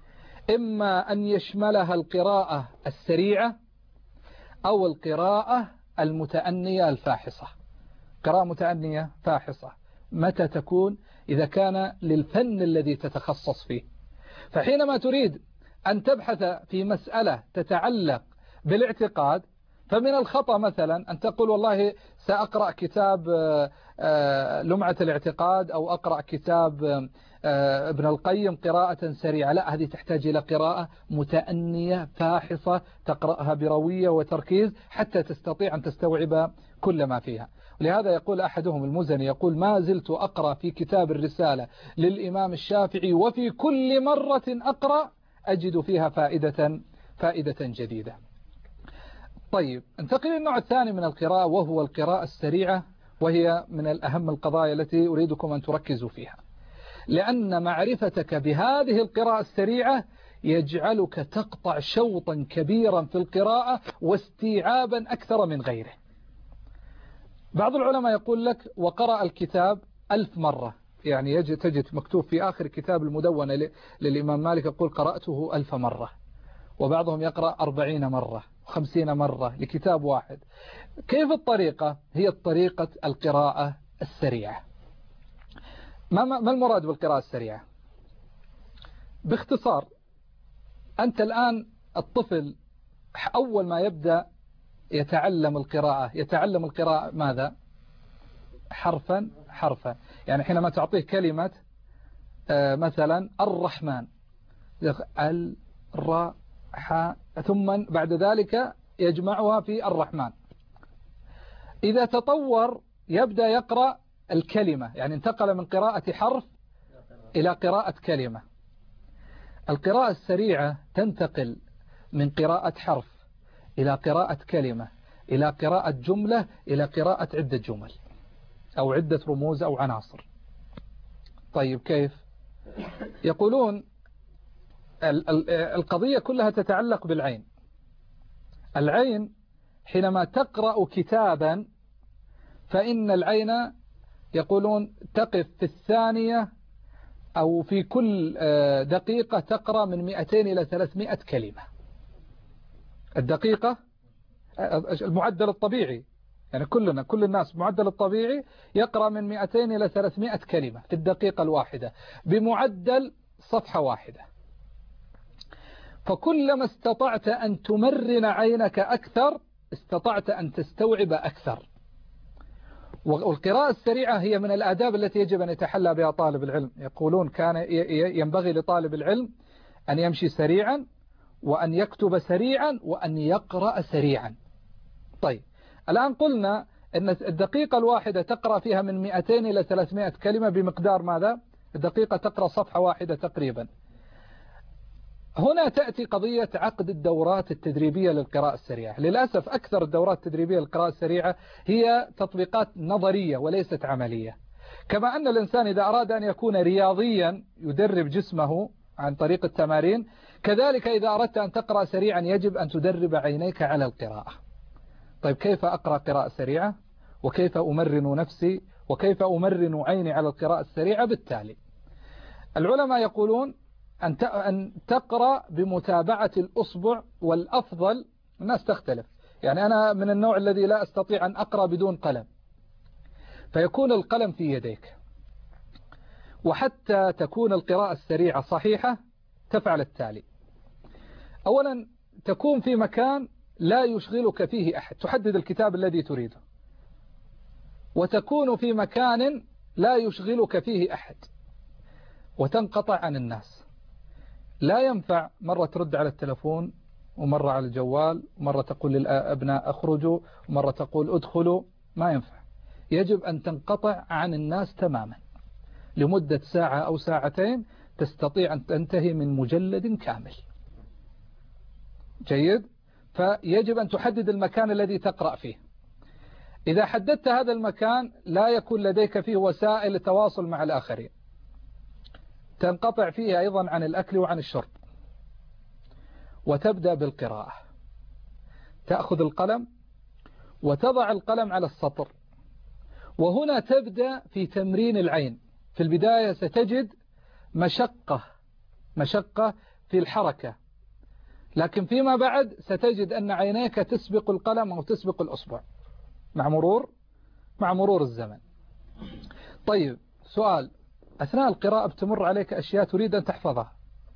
إما أن يشملها القراءة السريعة أو القراءة المتأنية الفاحصة. قراءة متأنية فاحصة متى تكون؟ إذا كان للفن الذي تتخصص فيه. فحينما تريد أن تبحث في مسألة تتعلق بالاعتقاد، فمن الخطأ مثلا أن تقول والله سأقرأ كتاب لمعة الاعتقاد أو أقرأ كتاب ابن القيم قراءة سريعة. لا، هذه تحتاج إلى قراءة متأنية فاحصة تقرأها بروية وتركيز حتى تستطيع أن تستوعب كل ما فيها. ولهذا يقول أحدهم المزني يقول: ما زلت أقرأ في كتاب الرسالة للإمام الشافعي وفي كل مرة أقرأ أجد فيها فائدة فائدة جديدة. طيب انتقل للنوع الثاني من القراءة وهو القراءة السريعة، وهي من الأهم القضايا التي أريدكم أن تركزوا فيها، لأن معرفتك بهذه القراءة السريعة يجعلك تقطع شوطا كبيرا في القراءة واستيعابا أكثر من غيره. بعض العلماء يقول لك وقرأ الكتاب ألف مرة، يعني يجد تجد مكتوب في آخر كتاب المدونة للإمام مالك يقول قرأته ألف مرة، وبعضهم يقرأ أربعين مرة خمسين مرة لكتاب واحد. كيف الطريقة؟ هي الطريقة القراءة السريعة. ما ما المراد بالقراءة السريعة؟ باختصار، أنت الآن الطفل أول ما يبدأ يتعلم القراءة يتعلم القراءة ماذا؟ حرفا حرفا. يعني حينما تعطيه كلمة مثلا الرحمن، الر ح ثم بعد ذلك يجمعها في الرحمن. إذا تطور يبدأ يقرأ الكلمة، يعني انتقل من قراءة حرف إلى قراءة كلمة. القراءة السريعة تنتقل من قراءة حرف إلى قراءة كلمة إلى قراءة جملة إلى قراءة عدة جمل أو عدة رموز أو عناصر. طيب كيف؟ يقولون القضية كلها تتعلق بالعين. العين حينما تقرأ كتابا فإن العين يقولون تقف في الثانية أو في كل دقيقة تقرأ من مئتين إلى ثلاثمائة كلمة. الدقيقة المعدل الطبيعي، يعني كلنا كل الناس معدل الطبيعي يقرأ من مئتين إلى ثلاثمائة كلمة في الدقيقة الواحدة بمعدل صفحة واحدة. فكلما استطعت أن تمرن عينك أكثر استطعت أن تستوعب أكثر. والقراءة السريعة هي من الآداب التي يجب أن يتحلى بها طالب العلم. يقولون كان ينبغي لطالب العلم أن يمشي سريعا وأن يكتب سريعا وأن يقرأ سريعا. طيب الآن قلنا أن الدقيقة الواحدة تقرأ فيها من مئتين إلى ثلاثمائة كلمة بمقدار ماذا؟ الدقيقة تقرأ صفحة واحدة تقريبا. هنا تأتي قضية عقد الدورات التدريبية للقراءة السريعة. للأسف أكثر الدورات التدريبية للقراءة السريعة هي تطبيقات نظرية وليست عملية. كما أن الإنسان إذا أراد أن يكون رياضيا يدرب جسمه عن طريق التمارين، كذلك إذا أردت أن تقرأ سريعا يجب أن تدرب عينيك على القراءة. طيب كيف أقرأ قراءة سريعة؟ وكيف أمرن نفسي؟ وكيف أمرن عيني على القراءة السريعة؟ بالتالي العلماء يقولون أن تقرأ بمتابعة الأصبع، والأفضل الناس تختلف. يعني أنا من النوع الذي لا أستطيع أن أقرأ بدون قلم، فيكون القلم في يديك. وحتى تكون القراءة السريعة صحيحة تفعل التالي: أولا تكون في مكان لا يشغلك فيه أحد، تحدد الكتاب الذي تريده، وتكون في مكان لا يشغلك فيه أحد، وتنقطع عن الناس. لا ينفع مرة ترد على التلفون ومرة على الجوال ومرة تقول للأبناء أخرجوا ومرة تقول أدخلوا، ما ينفع. يجب أن تنقطع عن الناس تماما لمدة ساعة أو ساعتين، تستطيع أن تنتهي من مجلد كامل. جيد؟ فيجب أن تحدد المكان الذي تقرأ فيه. إذا حددت هذا المكان لا يكون لديك فيه وسائل التواصل مع الآخرين، تنقطع فيه أيضا عن الأكل وعن الشرب، وتبدأ بالقراءة. تأخذ القلم وتضع القلم على السطر، وهنا تبدأ في تمرين العين. في البداية ستجد مشقة مشقة في الحركة، لكن فيما بعد ستجد أن عينيك تسبق القلم أو تسبق الأصبع مع مرور مع مرور الزمن. طيب سؤال: أثناء القراءة بتمر عليك أشياء تريد أن تحفظها،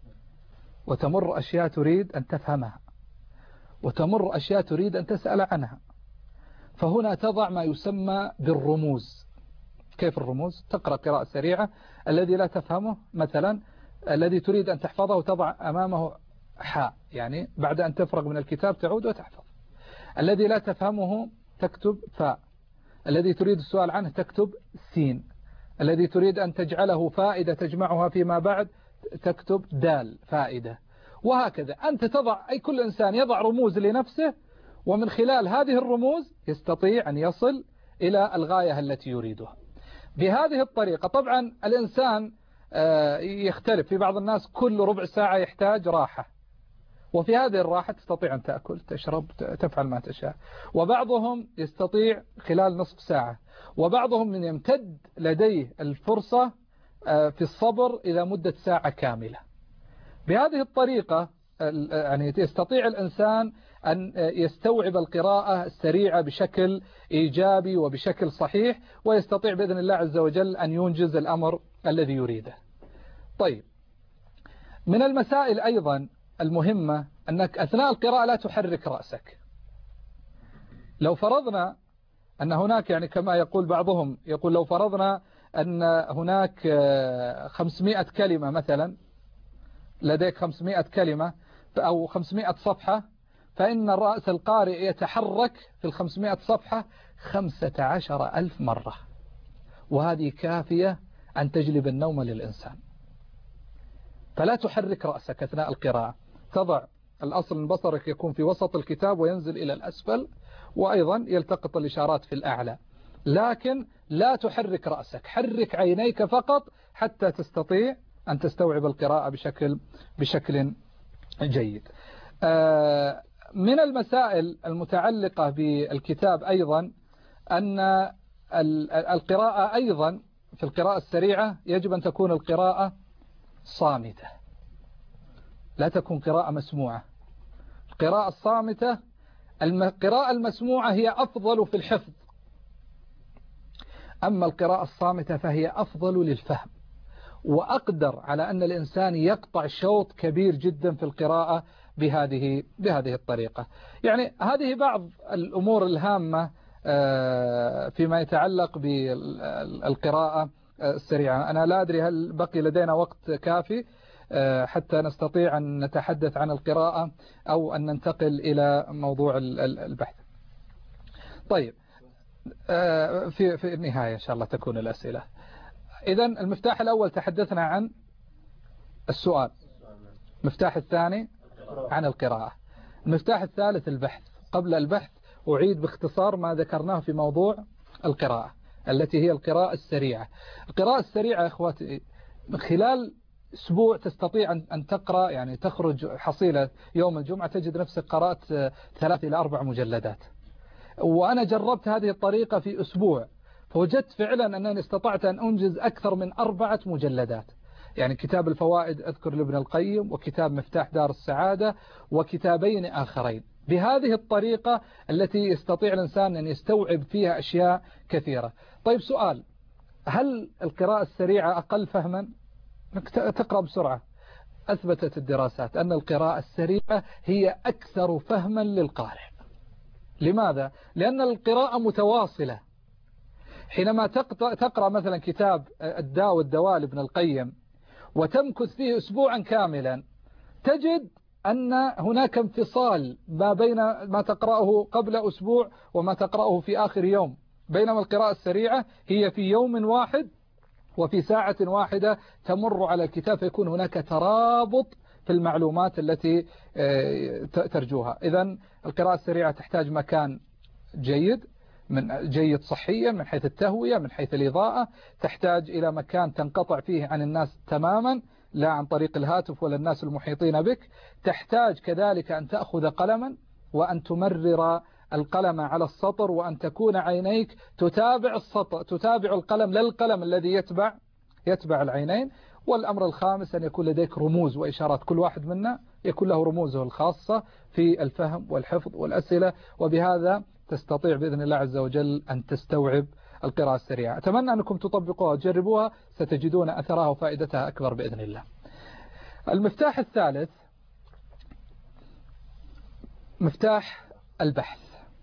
وتمر أشياء تريد أن تفهمها، وتمر أشياء تريد أن تسأل عنها. فهنا تضع ما يسمى بالرموز. كيف الرموز؟ تقرأ قراءة سريعة، الذي لا تفهمه مثلا الذي تريد أن تحفظه تضع أمامه حاء، يعني بعد أن تفرغ من الكتاب تعود وتحفظ. الذي لا تفهمه تكتب فاء، الذي تريد السؤال عنه تكتب سين، الذي تريد أن تجعله فائدة تجمعها فيما بعد تكتب دال فائدة، وهكذا. أنت تضع، أي كل إنسان يضع رموز لنفسه، ومن خلال هذه الرموز يستطيع أن يصل إلى الغاية التي يريدها بهذه الطريقة. طبعا الإنسان يختلف، في بعض الناس كل ربع ساعة يحتاج راحة، وفي هذه الراحة تستطيع أن تأكل تشرب تفعل ما تشاء، وبعضهم يستطيع خلال نصف ساعة، وبعضهم من يمتد لديه الفرصة في الصبر إلى مدة ساعة كاملة. بهذه الطريقة يعني يستطيع الإنسان أن يستوعب القراءة السريعة بشكل إيجابي وبشكل صحيح، ويستطيع بإذن الله عز وجل أن ينجز الأمر الذي يريده. طيب، من المسائل أيضا المهمة أنك أثناء القراءة لا تحرك رأسك. لو فرضنا أن هناك، يعني كما يقول بعضهم، يقول لو فرضنا أن هناك خمسمائة كلمة مثلا، لديك خمسمائة كلمة أو خمسمائة صفحة، فإن الرأس القارئ يتحرك في الخمسمائة صفحة خمسة عشر ألف مرة، وهذه كافية أن تجلب النوم للإنسان. فلا تحرك رأسك أثناء القراءة، تضع الأصل من بصرك يكون في وسط الكتاب وينزل إلى الأسفل، وأيضا يلتقط الإشارات في الأعلى. لكن لا تحرك رأسك، حرك عينيك فقط حتى تستطيع أن تستوعب القراءة بشكل بشكل جيد. من المسائل المتعلقة بالكتاب أيضا أن القراءة أيضا في القراءة السريعة يجب أن تكون القراءة صامتة، لا تكون قراءة مسموعة. القراءة الصامتة، القراءة المسموعة هي أفضل في الحفظ، أما القراءة الصامتة فهي أفضل للفهم، وأقدر على أن الإنسان يقطع شوط كبير جدا في القراءة بهذه بهذه الطريقة. يعني هذه بعض الأمور الهامة فيما يتعلق بالقراءة السريعة. أنا لا أدري هل بقي لدينا وقت كافي حتى نستطيع أن نتحدث عن القراءة أو أن ننتقل إلى موضوع البحث. طيب، في في النهاية إن شاء الله تكون الأسئلة. إذن المفتاح الأول تحدثنا عن السؤال، المفتاح الثاني عن القراءة، المفتاح الثالث البحث. قبل البحث أعيد باختصار ما ذكرناه في موضوع القراءة التي هي القراءة السريعة. القراءة السريعة يا أخواتي خلال أسبوع تستطيع أن تقرأ، يعني تخرج حصيلة يوم الجمعة تجد نفسك قرأت ثلاث إلى أربع مجلدات. وأنا جربت هذه الطريقة في أسبوع فوجدت فعلا أنني استطعت أن أنجز أكثر من أربعة مجلدات، يعني كتاب الفوائد أذكر لابن القيم، وكتاب مفتاح دار السعادة، وكتابين آخرين، بهذه الطريقة التي يستطيع الإنسان أن يستوعب فيها أشياء كثيرة. طيب سؤال، هل القراءة السريعة أقل فهما؟ تقرأ بسرعة. أثبتت الدراسات أن القراءة السريعة هي أكثر فهما للقارئ. لماذا؟ لأن القراءة متواصلة. حينما تقرأ مثلا كتاب الداء والدواء لابن القيم وتمكث فيه أسبوعا كاملا تجد أن هناك انفصال ما بين ما تقرأه قبل أسبوع وما تقرأه في آخر يوم، بينما القراءة السريعة هي في يوم واحد وفي ساعة واحدة تمر على الكتاب، فيكون هناك ترابط في المعلومات التي ترجوها. إذن القراءة السريعة تحتاج مكان جيد، من جيد صحيا من حيث التهوية من حيث الإضاءة، تحتاج إلى مكان تنقطع فيه عن الناس تماما لا عن طريق الهاتف ولا الناس المحيطين بك، تحتاج كذلك أن تأخذ قلما وأن تمرر القلم على السطر، وأن تكون عينيك تتابع السطر تتابع القلم للقلم الذي يتبع يتبع العينين. والأمر الخامس أن يكون لديك رموز وإشارات، كل واحد منا يكون له رموزه الخاصة في الفهم والحفظ والأسئلة، وبهذا تستطيع بإذن الله عز وجل أن تستوعب القراءة السريعة. أتمنى أنكم تطبقوها وتجربوها، ستجدون أثرها وفائدتها أكبر بإذن الله. المفتاح الثالث مفتاح البحث.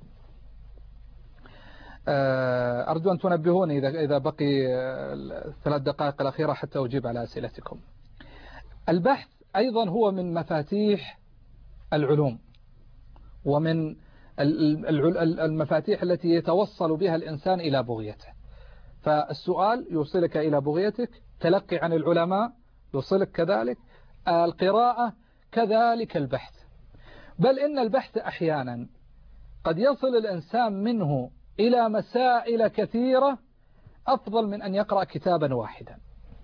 أرجو أن تنبهوني إذا إذا بقي ثلاث دقائق الأخيرة حتى أجيب على أسئلتكم. البحث أيضا هو من مفاتيح العلوم ومن المفاتيح التي يتوصل بها الإنسان إلى بغيته. فالسؤال يوصلك إلى بغيتك، تلقي عن العلماء يوصلك كذلك، القراءة كذلك البحث. بل إن البحث أحيانا قد يصل الإنسان منه إلى مسائل كثيرة أفضل من أن يقرأ كتابا واحدا.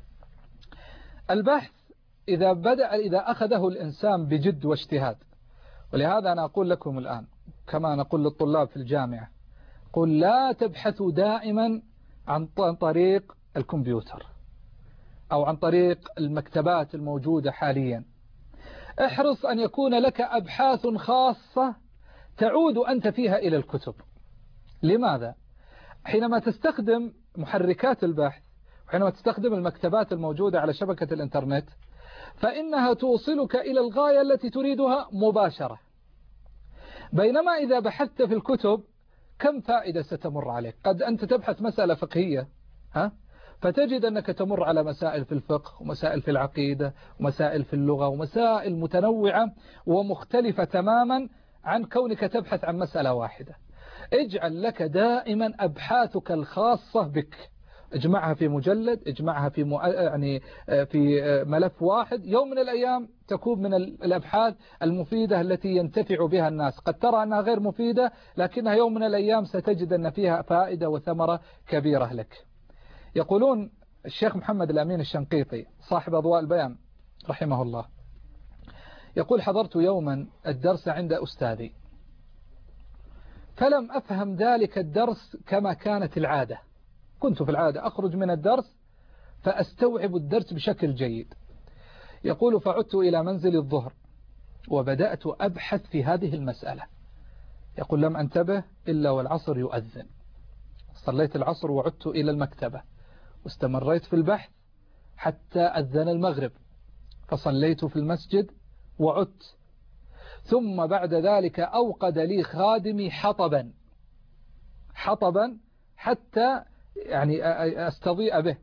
البحث إذا بدأ إذا أخذه الإنسان بجد واجتهاد، ولهذا أنا أقول لكم الآن كما نقول للطلاب في الجامعة، قل لا تبحثوا دائما عن طريق الكمبيوتر أو عن طريق المكتبات الموجودة حاليا. احرص أن يكون لك أبحاث خاصة تعود أنت فيها إلى الكتب. لماذا؟ حينما تستخدم محركات البحث وحينما تستخدم المكتبات الموجودة على شبكة الإنترنت فإنها توصلك إلى الغاية التي تريدها مباشرة، بينما إذا بحثت في الكتب كم فائدة ستمر عليك. قد أنت تبحث مسألة فقهية ها فتجد أنك تمر على مسائل في الفقه ومسائل في العقيدة ومسائل في اللغة ومسائل متنوعة ومختلفة تماما عن كونك تبحث عن مسألة واحدة. اجعل لك دائما أبحاثك الخاصة بك، اجمعها في مجلد، اجمعها في مؤ... يعني في ملف واحد، يوم من الأيام تكون من الأبحاث المفيدة التي ينتفع بها الناس. قد ترى أنها غير مفيدة، لكنها يوم من الأيام ستجد أن فيها فائدة وثمرة كبيرة لك. يقولون الشيخ محمد الأمين الشنقيطي صاحب أضواء البيان رحمه الله، يقول: حضرت يوما الدرس عند أستاذي، فلم أفهم ذلك الدرس كما كانت العادة. كنت في العادة أخرج من الدرس فأستوعب الدرس بشكل جيد. يقول: فعدت إلى منزل الظهر وبدأت أبحث في هذه المسألة. يقول: لم أنتبه إلا والعصر يؤذن. صليت العصر وعدت إلى المكتبة واستمريت في البحث حتى أذن المغرب، فصليت في المسجد وعدت. ثم بعد ذلك أوقد لي خادمي حطبا حطبا حتى يعني أستضيء به.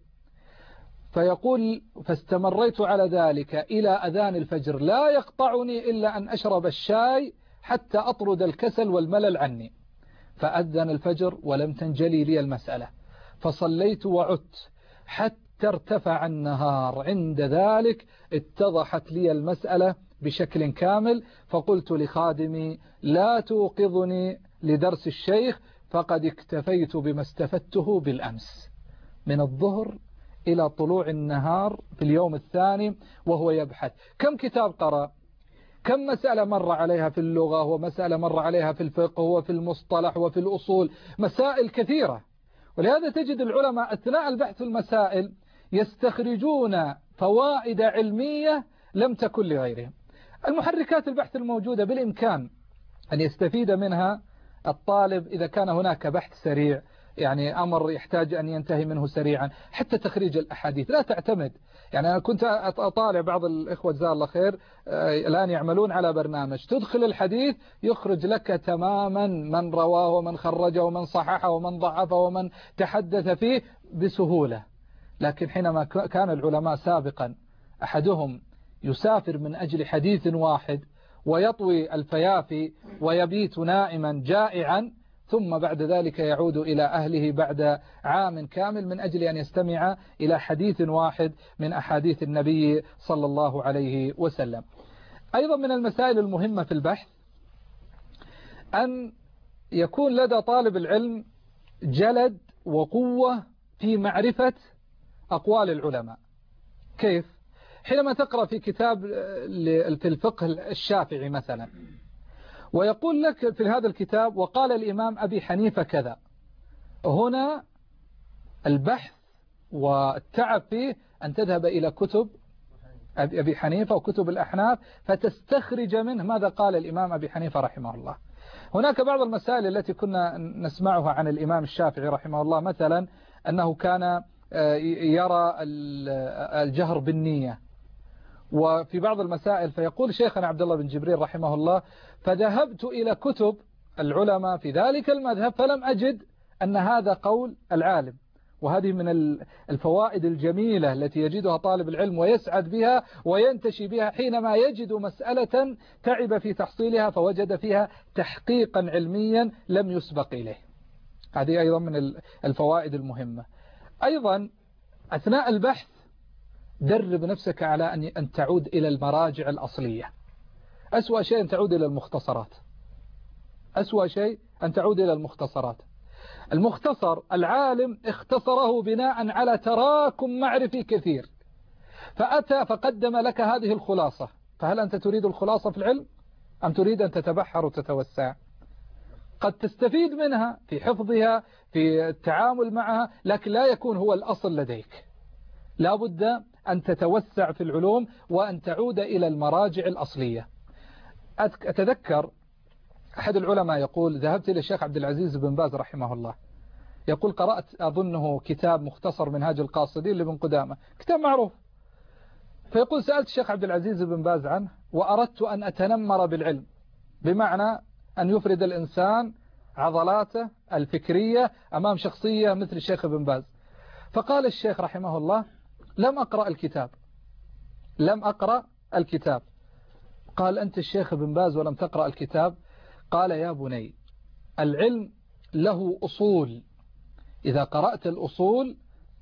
فيقول: فاستمريت على ذلك إلى أذان الفجر، لا يقطعني إلا أن أشرب الشاي حتى أطرد الكسل والملل عني. فأذن الفجر ولم تنجلي لي المسألة، فصليت وعدت حتى ارتفع النهار. عند ذلك اتضحت لي المسألة بشكل كامل، فقلت لخادمي: لا توقظني لدرس الشيخ، فقد اكتفيت بما استفدته بالأمس. من الظهر إلى طلوع النهار في اليوم الثاني وهو يبحث. كم كتاب قرأ؟ كم مسألة مر عليها في اللغة، ومسألة مر عليها في الفقه وفي المصطلح وفي الأصول، مسائل كثيرة. ولهذا تجد العلماء أثناء البحث في المسائل يستخرجون فوائد علمية لم تكن لغيرهم. المحركات البحث الموجودة بالإمكان أن يستفيد منها الطالب إذا كان هناك بحث سريع، يعني أمر يحتاج أن ينتهي منه سريعا. حتى تخريج الأحاديث لا تعتمد، يعني أنا كنت أطالع بعض الإخوة جزاه الله خير الآن يعملون على برنامج تدخل الحديث يخرج لك تماما من رواه ومن خرجه ومن صححه ومن ضعفه ومن تحدث فيه بسهولة. لكن حينما كان العلماء سابقا أحدهم يسافر من أجل حديث واحد ويطوي الفيافي ويبيت نائما جائعا، ثم بعد ذلك يعود إلى أهله بعد عام كامل من أجل أن يستمع إلى حديث واحد من أحاديث النبي صلى الله عليه وسلم. أيضا من المسائل المهمة في البحث أن يكون لدى طالب العلم جلد وقوة في معرفة أقوال العلماء. كيف؟ حينما تقرأ في كتاب في الفقه الشافعي مثلا، ويقول لك في هذا الكتاب: وقال الإمام أبي حنيفة كذا، هنا البحث والتعب فيه أن تذهب إلى كتب أبي حنيفة وكتب الأحناف فتستخرج منه ماذا قال الإمام أبي حنيفة رحمه الله. هناك بعض المسائل التي كنا نسمعها عن الإمام الشافعي رحمه الله، مثلا أنه كان يرى الجهر بالنية. وفي بعض المسائل فيقول شيخنا عبد الله بن جبريل رحمه الله: فذهبت إلى كتب العلماء في ذلك المذهب فلم أجد أن هذا قول العالم. وهذه من الفوائد الجميلة التي يجدها طالب العلم ويسعد بها وينتشي بها حينما يجد مسألة تعب في تحصيلها فوجد فيها تحقيقا علميا لم يسبق إليه. هذه أيضا من الفوائد المهمة. أيضا أثناء البحث درب نفسك على أن تعود إلى المراجع الأصلية. أسوأ شيء أن تعود إلى المختصرات. أسوأ شيء أن تعود إلى المختصرات. المختصر العالم اختصره بناء على تراكم معرفي كثير، فأتى فقدم لك هذه الخلاصة. فهل أنت تريد الخلاصة في العلم أم تريد أن تتبحر وتتوسع؟ قد تستفيد منها في حفظها في التعامل معها، لكن لا يكون هو الأصل لديك. لا بد أن تتوسع في العلوم وأن تعود إلى المراجع الأصلية. أتذكر أحد العلماء يقول: ذهبت إلى الشيخ عبد العزيز بن باز رحمه الله، يقول: قرأت أظنه كتاب مختصر منهاج القاصدين لابن قدامة، كتاب معروف. فيقول: سألت الشيخ عبد العزيز بن باز عنه وأردت أن أتنمر بالعلم، بمعنى أن يفرد الإنسان عضلاته الفكرية أمام شخصية مثل الشيخ بن باز. فقال الشيخ رحمه الله: لم أقرأ الكتاب لم أقرأ الكتاب. قال: أنت الشيخ بن باز ولم تقرأ الكتاب؟ قال: يا بني، العلم له أصول، إذا قرأت الأصول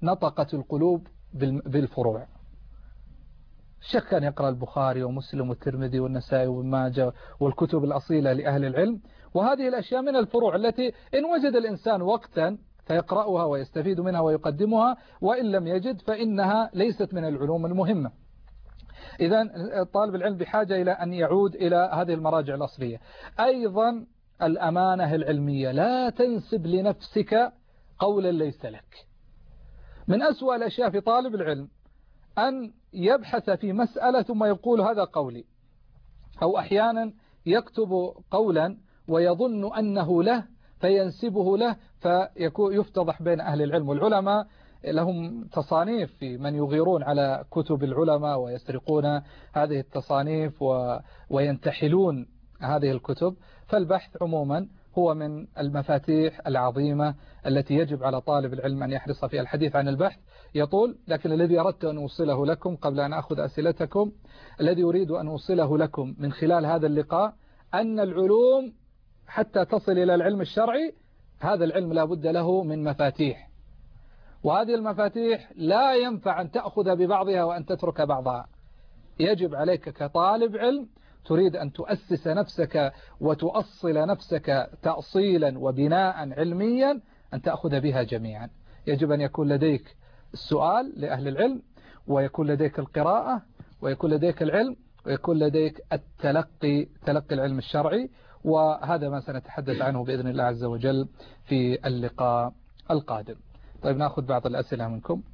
نطقت القلوب بالفروع. الشيخ كان يقرأ البخاري ومسلم والترمذي والنسائي وابن ماجه والكتب الأصيلة لأهل العلم، وهذه الأشياء من الفروع التي إن وجد الإنسان وقتا فيقرأها ويستفيد منها ويقدمها، وإن لم يجد فإنها ليست من العلوم المهمة. إذن طالب العلم بحاجة إلى أن يعود إلى هذه المراجع الأصلية. أيضا الأمانة العلمية، لا تنسب لنفسك قولا ليس لك. من أسوأ الأشياء في طالب العلم أن يبحث في مسألة ثم يقول هذا قولي، أو أحيانا يكتب قولا ويظن أنه له فينسبه له فيفتضح بين أهل العلم. والعلماء لهم تصانيف في من يغيرون على كتب العلماء ويسرقون هذه التصانيف وينتحلون هذه الكتب. فالبحث عموما هو من المفاتيح العظيمة التي يجب على طالب العلم أن يحرص فيها. الحديث عن البحث يطول، لكن الذي أردت أن أوصله لكم قبل أن أخذ أسئلتكم، الذي أريد أن أوصله لكم من خلال هذا اللقاء أن العلوم حتى تصل إلى العلم الشرعي، هذا العلم لا بد له من مفاتيح، وهذه المفاتيح لا ينفع أن تأخذ ببعضها وأن تترك بعضها. يجب عليك كطالب علم تريد أن تؤسس نفسك وتؤصل نفسك تأصيلا وبناء علميا أن تأخذ بها جميعا. يجب أن يكون لديك السؤال لأهل العلم، ويكون لديك القراءة، ويكون لديك العلم، ويكون لديك التلقي، تلقي العلم الشرعي. وهذا ما سنتحدث عنه بإذن الله عز وجل في اللقاء القادم. طيب نأخذ بعض الأسئلة منكم.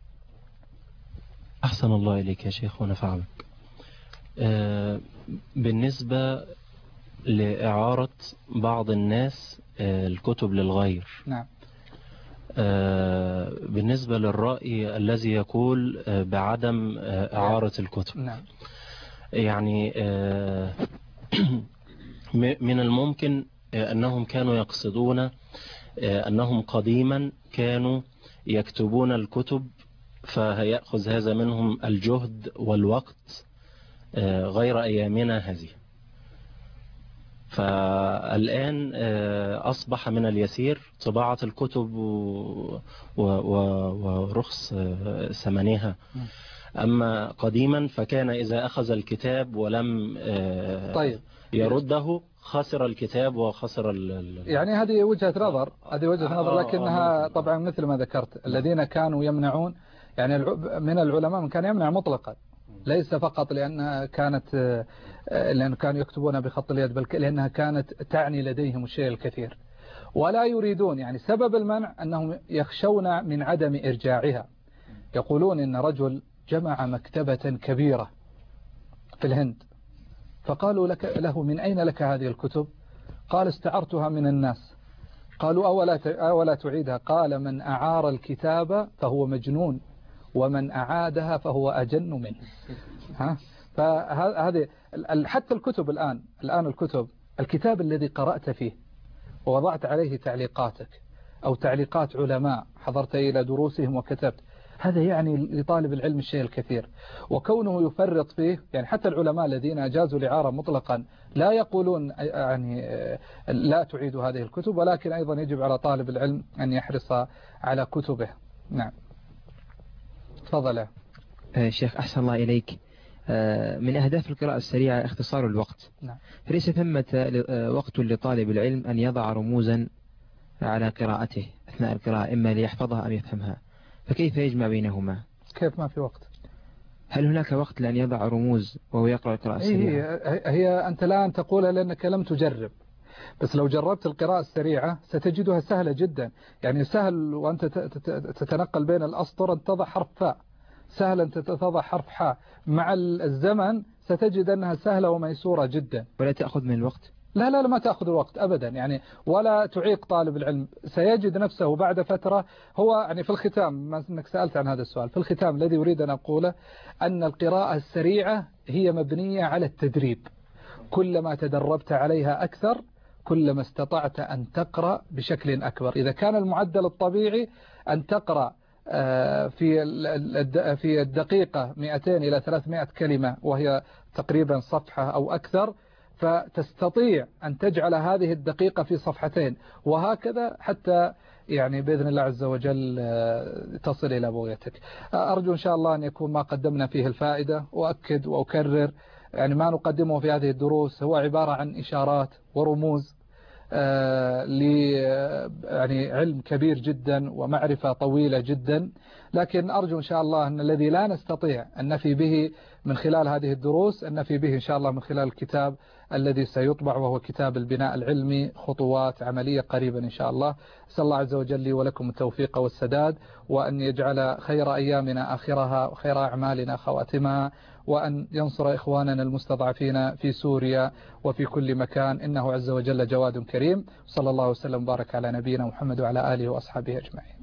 أحسن الله إليك يا شيخ ونفع بك. آه بالنسبة لإعارة بعض الناس آه الكتب للغير، نعم. آه بالنسبة للرأي الذي يقول آه بعدم آه إعارة الكتب، نعم. يعني آه من الممكن آه أنهم كانوا يقصدون آه أنهم قديما كانوا يكتبون الكتب فيأخذ هذا منهم الجهد والوقت غير أيامنا هذه. فالآن أصبح من اليسير طباعة الكتب ورخص ثمنها. أما قديما فكان إذا أخذ الكتاب ولم طيب يرده خسر الكتاب وخسر يعني هذه وجهة نظر، هذه وجهة نظر، لكنها طبعا مثل ما ذكرت الذين كانوا يمنعون، يعني من العلماء من كان يمنع مطلقا، ليس فقط لأنها كانت لأن كانوا يكتبون بخط اليد، بل لأنها كانت تعني لديهم الشيء الكثير ولا يريدون. يعني سبب المنع أنهم يخشون من عدم إرجاعها. يقولون إن رجل جمع مكتبة كبيرة في الهند، فقالوا لك له من أين لك هذه الكتب؟ قال استعرتها من الناس. قالوا أولا أولا تعيدها؟ قال من أعار الكتاب فهو مجنون، ومن أعادها فهو أجن منه. ها؟ فهذه حتى الكتب الآن الآن الكتب الكتاب الذي قرأت فيه ووضعت عليه تعليقاتك أو تعليقات علماء حضرت إلى دروسهم وكتبت، هذا يعني لطالب العلم الشيء الكثير. وكونه يفرط فيه، يعني حتى العلماء الذين أجازوا الإعارة مطلقا لا يقولون يعني لا تعيد هذه الكتب، ولكن أيضا يجب على طالب العلم أن يحرص على كتبه. نعم تفضل. شيخ أحسن الله إليك. من أهداف القراءة السريعة اختصار الوقت. نعم. فليس ثمة وقت لطالب العلم أن يضع رموزا على قراءته أثناء القراءة، إما ليحفظها أم يفهمها، فكيف يجمع بينهما؟ كيف ما في وقت؟ هل هناك وقت لأن يضع رموز وهو يقرأ القراءة السريعة؟ هي, هي أنت لا أن تقولها لأنك لم تجرب، بس لو جربت القراءة السريعة ستجدها سهلة جدا. يعني سهل وأنت تتنقل بين الأسطر أن تضع حرف فاء، سهل أن تضع حرف حاء، مع الزمن ستجد أنها سهلة وميسورة جدا. ولا تأخذ من الوقت؟ لا لا لا ما تأخذ الوقت أبدا، يعني ولا تعيق طالب العلم. سيجد نفسه بعد فترة. هو يعني في الختام، ما أنك سألت عن هذا السؤال، في الختام الذي أريد أن أقوله أن القراءة السريعة هي مبنية على التدريب. كلما تدربت عليها أكثر كلما استطعت أن تقرأ بشكل أكبر. إذا كان المعدل الطبيعي أن تقرأ في في الدقيقة مئتين إلى ثلاثمائة كلمة وهي تقريبا صفحة أو أكثر، فتستطيع أن تجعل هذه الدقيقة في صفحتين، وهكذا حتى يعني بإذن الله عز وجل تصل إلى بغيتك. أرجو إن شاء الله أن يكون ما قدمنا فيه الفائدة، وأكد وأكرر يعني ما نقدمه في هذه الدروس هو عبارة عن إشارات ورموز ل يعني علم كبير جدا ومعرفة طويلة جدا، لكن أرجو إن شاء الله أن الذي لا نستطيع أن نفي به من خلال هذه الدروس أن نفي به إن شاء الله من خلال الكتاب الذي سيطبع، وهو كتاب البناء العلمي خطوات عملية قريبا إن شاء الله. أسأل الله عز وجل لي ولكم التوفيق والسداد، وأن يجعل خير أيامنا آخرها وخير أعمالنا خواتمها، وأن ينصر إخواننا المستضعفين في سوريا وفي كل مكان، إنه عز وجل جواد كريم. صلى الله وسلم وبارك على نبينا محمد وعلى آله وأصحابه أجمعين.